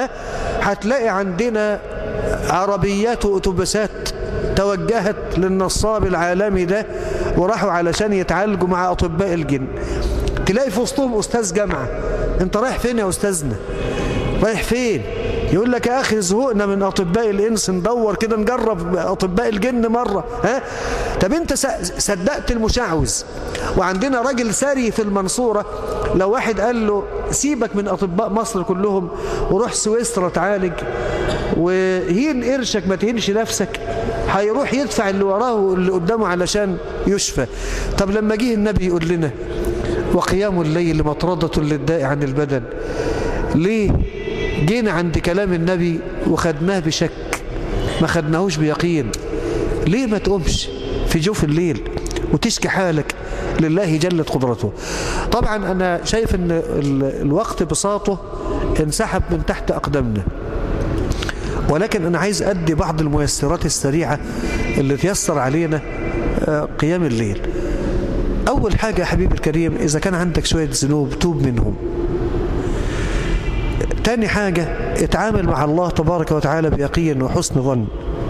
هتلاقي عندنا عربيات وأتوبيسات توجهت للنصاب العالمي ده وراحوا علشان يتعالجوا مع أطباء الجن. تلاقي في وسطهم أستاذ جامعة، انت رايح فين يا أستاذنا؟ رايح فين؟ يقول لك يا أخي زهقنا من أطباء الإنس، ندور كده نجرب أطباء الجن مرة. طب انت صدقت المشعوذ؟ وعندنا راجل ساري في المنصورة لو واحد قال له سيبك من أطباء مصر كلهم وروح سويسرا تعالج وهين قرشك ما تهينش نفسك، هيروح يدفع اللي وراه واللي قدامه علشان يشفى. طب لما جه النبي يقول لنا وقيام الليل مطردة للداء عن البدن، ليه جينا عند كلام النبي وخدناه بشك ما خدناهوش بيقين؟ ليه ما تقومش في جوف الليل وتشكي حالك لله جلت قدرته؟ طبعا أنا شايف أن الوقت بساطه انسحب من تحت أقدامنا، ولكن أنا عايز أدي بعض الميسرات السريعة اللي تيسر علينا قيام الليل. أول حاجة يا حبيبي الكريم، إذا كان عندك شوية ذنوب توب منهم. تاني حاجة اتعامل مع الله تبارك وتعالى بيقين وحسن ظن.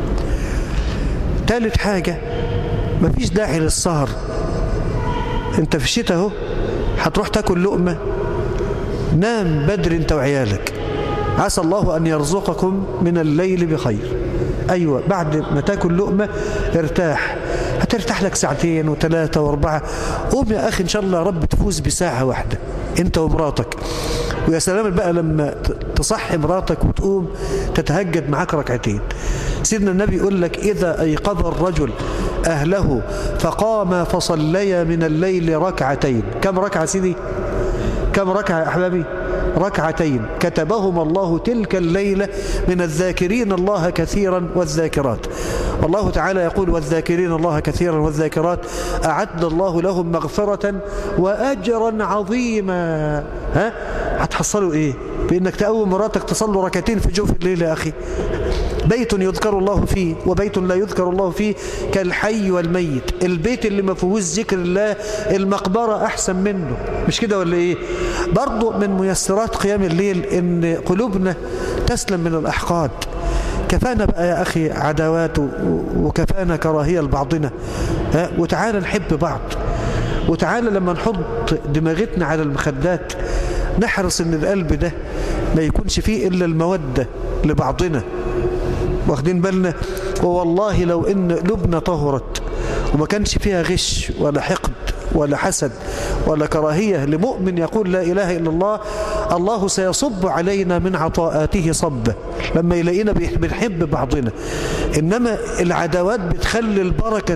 تالت حاجة مفيش داعي للسهر، انت في الشتاء اهو هتروح تاكل لقمة، نام بدري انت وعيالك، عسى الله أن يرزقكم من الليل بخير. أيوة بعد ما تاكل لقمة ارتاح، هترتاح لك ساعتين وثلاثة واربعة. قوم يا أخي إن شاء الله يا رب تفوز بساعة واحدة أنت ومراتك، ويا سلام بقى لما تصحي مراتك وتقوم تتهجد معاك ركعتين. سيدنا النبي يقول لك إذا أيقظ الرجل أهله فقام فصليا من الليل ركعتين. كم ركعة سيدي؟ كم ركعة يا أحبابي؟ ركعتين كتبهم الله تلك الليلة من الذاكرين الله كثيرا والذاكرات. والله تعالى يقول والذاكرين الله كثيرا والذاكرات أعد الله لهم مغفرة وأجرا عظيما. هتحصلوا إيه؟ بأنك تقوم مراتك تصلوا ركعتين في جوف الليل يا أخي. بيت يذكر الله فيه وبيت لا يذكر الله فيه كالحي والميت. البيت اللي ما فيهوش ذكر الله المقبرة أحسن منه، مش كده ولا إيه؟ برضو من ميسرات قيام الليل إن قلوبنا تسلم من الأحقاد. كفانا بقى يا أخي عداوات وكفانا كراهية لبعضنا، وتعالى نحب بعض، وتعالى لما نحط دماغتنا على المخدات نحرص ان القلب ده ما يكونش فيه إلا المودة لبعضنا، واخدين بالنا. ووالله لو ان قلوبنا طهرت وما كانش فيها غش ولا حقد ولا حسد ولا كراهية لمؤمن يقول لا إله إلا الله، الله سيصب علينا من عطاءاته صبة لما يلاقينا بنحب بعضنا. إنما العداوات بتخلي البركة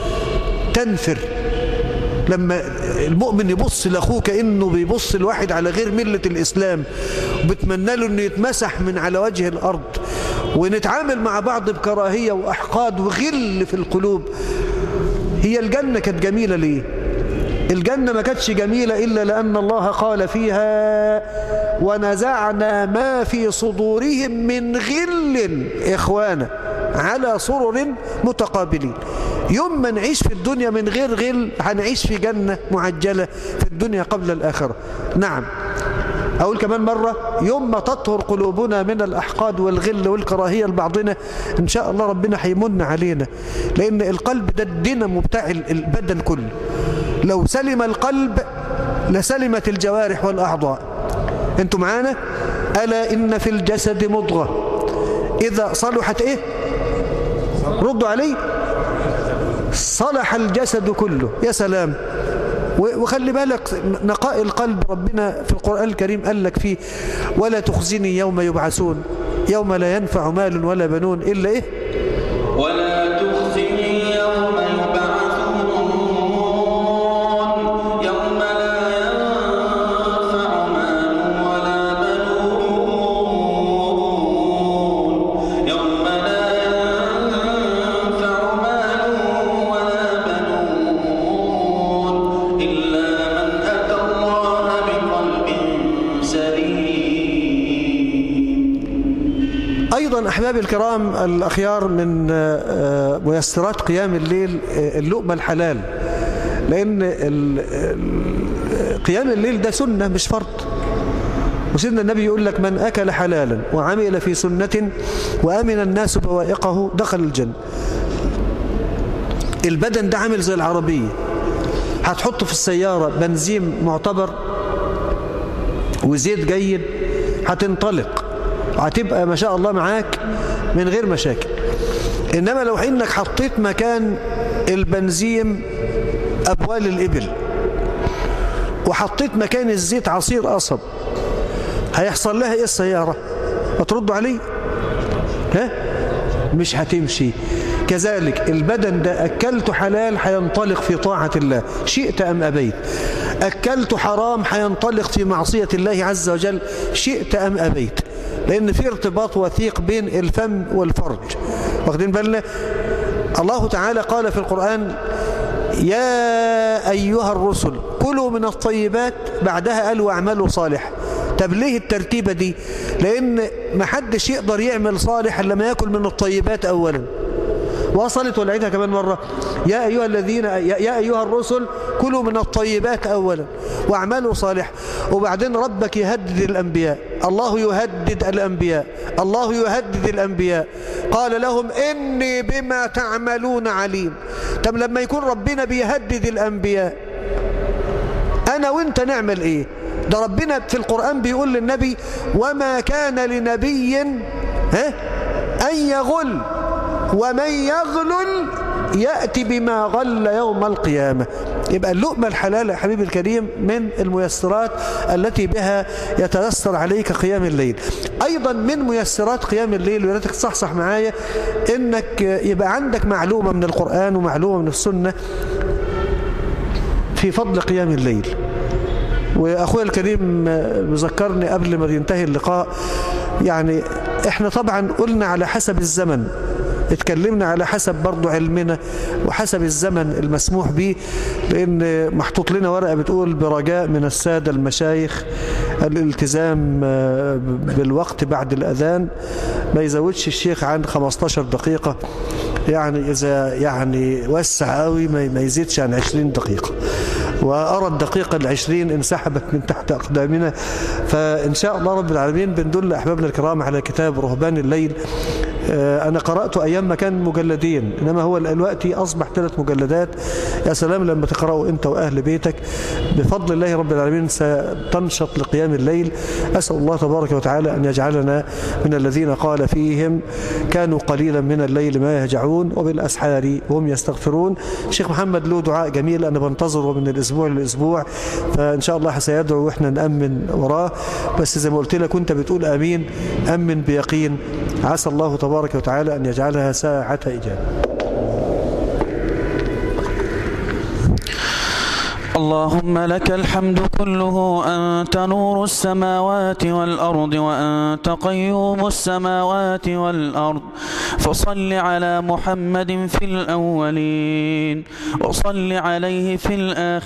تنفر. لما المؤمن يبص لأخوه كأنه بيبص الواحد على غير ملة الإسلام وبتمنى له أنه يتمسح من على وجه الأرض، ونتعامل مع بعض بكراهية وأحقاد وغل في القلوب. هي الجنة كانت جميلة ليه؟ الجنة ما كانتش جميلة إلا لأن الله قال فيها ونزعنا ما في صدورهم من غل إخوانا على سرر متقابلين. يوم ما نعيش في الدنيا من غير غل هنعيش في جنة معجلة في الدنيا قبل الآخرة. نعم، أقول كمان مرة، يوم ما تطهر قلوبنا من الأحقاد والغل والكراهية لبعضنا إن شاء الله ربنا هيمن علينا، لأن القلب ده الدينامو بتاع البدن كله. لو سلم القلب لسلمت الجوارح والأعضاء. أنتم معانا؟ ألا إن في الجسد مضغة إذا صلحت إيه؟ ردوا علي. صلح الجسد كله. يا سلام. وخلي بالك نقاء القلب ربنا في القرآن الكريم قال لك فيه ولا تخزني يوم يبعثون يوم لا ينفع مال ولا بنون إلا إيه؟ ولا تخزني يوم يبعثون يوم لا ينفع مال ولا بنون يوم لا ينفع مال ولا بنون إلا من أتى الله بقلب سليم. أيضا أحبابي الكرام الأخيار من ميسرات قيام الليل اللقمة الحلال، لأن قيام الليل ده سنة مش فرض. وسيدنا النبي يقول لك من أكل حلالا وعمل في سنة وأمن الناس بوائقه دخل الجنة. البدن ده عامل زي العربية، هتحطه في السيارة بنزين معتبر وزيت جيد هتنطلق وهتبقى ما شاء الله معاك من غير مشاكل. إنما لو إنك حطيت مكان البنزين أبوال الإبل وحطيت مكان الزيت عصير قصب هيحصل لها إيه السيارة؟ هتردوا علي؟ مش هتمشي. كذلك البدن ده أكلت حلال هينطلق في طاعة الله شئت أم أبيت، أكلت حرام هينطلق في معصية الله عز وجل شئت أم أبيت، لأن في ارتباط وثيق بين الفم والفرج. واخدين بالنا؟ الله تعالى قال في القرآن يا أيها الرسل كلوا من الطيبات، بعدها قال واعملوا صالح. طب ليه الترتيبة دي؟ لأن ما حدش يقدر يعمل صالح إلا ما يأكل من الطيبات أولا. وصلت ولعيدها كمان مرة يا أيها الرسل كلوا من الطيبات أولا واعملوا صالح. وبعدين ربك يهدد الأنبياء، الله يهدد الأنبياء، الله يهدد الأنبياء قال لهم إني بما تعملون عليم. طب لما يكون ربنا بيهدد الأنبياء أنا وإنت نعمل إيه؟ ده ربنا في القرآن بيقول للنبي وما كان لنبي أن يغل ومن يغلل يأتي بما غل يوم القيامة. يبقى اللقمة الحلال يا حبيبي الكريم من الميسرات التي بها يتيسر عليك قيام الليل. أيضا من ميسرات قيام الليل ولذلك تصحصح معايا إنك يبقى عندك معلومة من القرآن ومعلومة من السنة في فضل قيام الليل. وأخويا الكريم مذكرني قبل ما ينتهي اللقاء، يعني احنا طبعا قلنا على حسب الزمن، اتكلمنا على حسب برضو علمنا وحسب الزمن المسموح به، لأن محطوط لنا ورقة بتقول برجاء من السادة المشايخ الالتزام بالوقت بعد الأذان، ما يزودش الشيخ عن 15 دقيقة، يعني إذا يعني وسع قوي ما يزيدش عن 20 دقيقة، وأرى الدقيقة ال20 انسحبت من تحت أقدامنا. فإن شاء الله رب العالمين بندل أحبابنا الكرام على كتاب رهبان الليل. أنا قرأته أيام ما كان مجلدين، إنما هو دلوقتي أصبح 3 مجلدات. يا سلام لما تقرأه أنت وأهل بيتك، بفضل الله رب العالمين ستنشط لقيام الليل. أسأل الله تبارك وتعالى أن يجعلنا من الذين قال فيهم كانوا قليلا من الليل ما يهجعون وبالأسحار هم يستغفرون. الشيخ محمد له دعاء جميل أنا بنتظره من الأسبوع للأسبوع، فإن شاء الله سيدعو وإحنا نأمن وراه، بس زي ما قلت لك كنت بتقول آمين، أمن بيقين، عسى الله تبارك وتعالى أن يجعلها ساعة إجابة. اللهم لك الحمد كله، أنت نور السماوات والأرض، وأنت قيوم السماوات والأرض، فصل على محمد في الأولين، وصل عليه في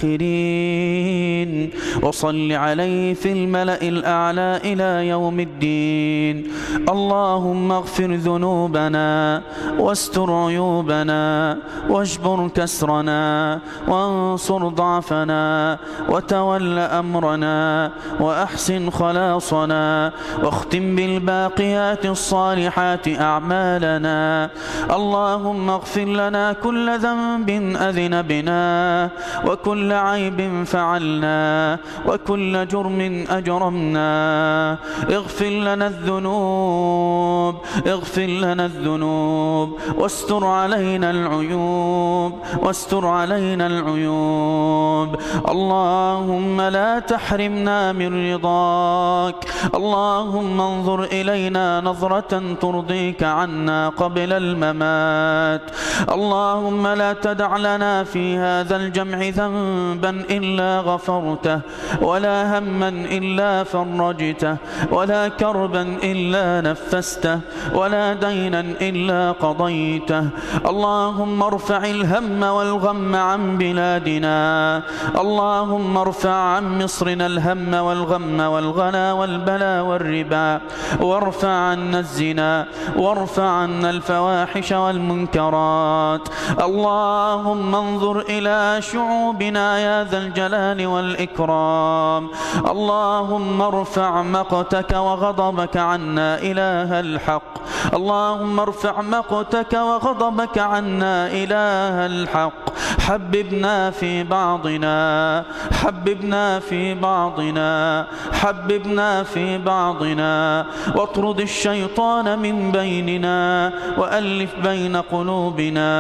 الآخرين، وصل عليه في الملأ الأعلى إلى يوم الدين. اللهم اغفر ذنوبنا واستر عيوبنا واجبر كسرنا وانصر ضعفنا وتول أمرنا وأحسن خلاصنا، واختم بالباقيات الصالحات أعمالنا. اللهم اغفر لنا كل ذنب أذنبنا، وكل عيب فعلنا، وكل جرم أجرمنا. اغفر لنا الذنوب، اغفر لنا الذنوب، واستر علينا العيوب، واستر علينا العيوب. اللهم لا تحرمنا من رضاك، اللهم انظر إلينا نظرة ترضيك عنا قبل الممات. اللهم لا تدع لنا في هذا الجمع ذنبا إلا غفرته، ولا هما إلا فرجته، ولا كربا إلا نفسته، ولا دينا إلا قضيته. اللهم ارفع الهم والغم عن بلادنا، اللهم ارفع عن مصرنا الهم والغم والغلا والبلا والربا، وارفع عنا الزنا، وارفع عنا الفواحش والمنكرات. اللهم انظر إلى شعوبنا يا ذا الجلال والإكرام. اللهم ارفع مقتك وغضبك عنا إله الحق، اللهم ارفع مقتك وغضبك عنا إله الحق. حببنا في بعضنا، حببنا في بعضنا، حببنا في بعضنا، واطرد الشيطان من بيننا، وألف بين قلوبنا.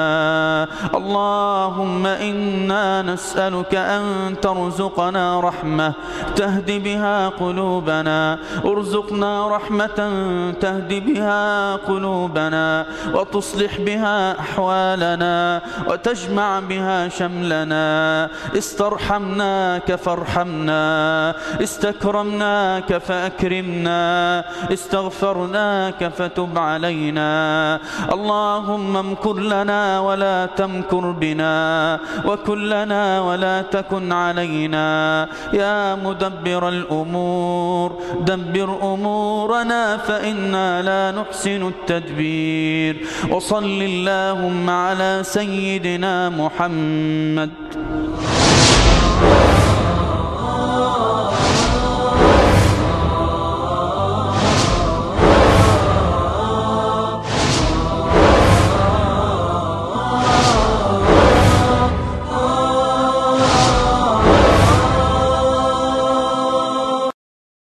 اللهم إنا نسألك أن ترزقنا رحمة تهدي بها قلوبنا، ارزقنا رحمة تهدي بها قلوبنا، وتصلح بها أحوالنا، وتجمع بها شملنا. استرحمناك فارحمنا، استكرمناك فأكرمنا، استغفرناك فتب علينا. اللهم امكر لنا ولا تمكر بنا، وكن لنا ولا تكن علينا. يا مدبر الأمور دبر أمورنا، فإنا لا نحسن التدبير. وصل اللهم على سيدنا محمد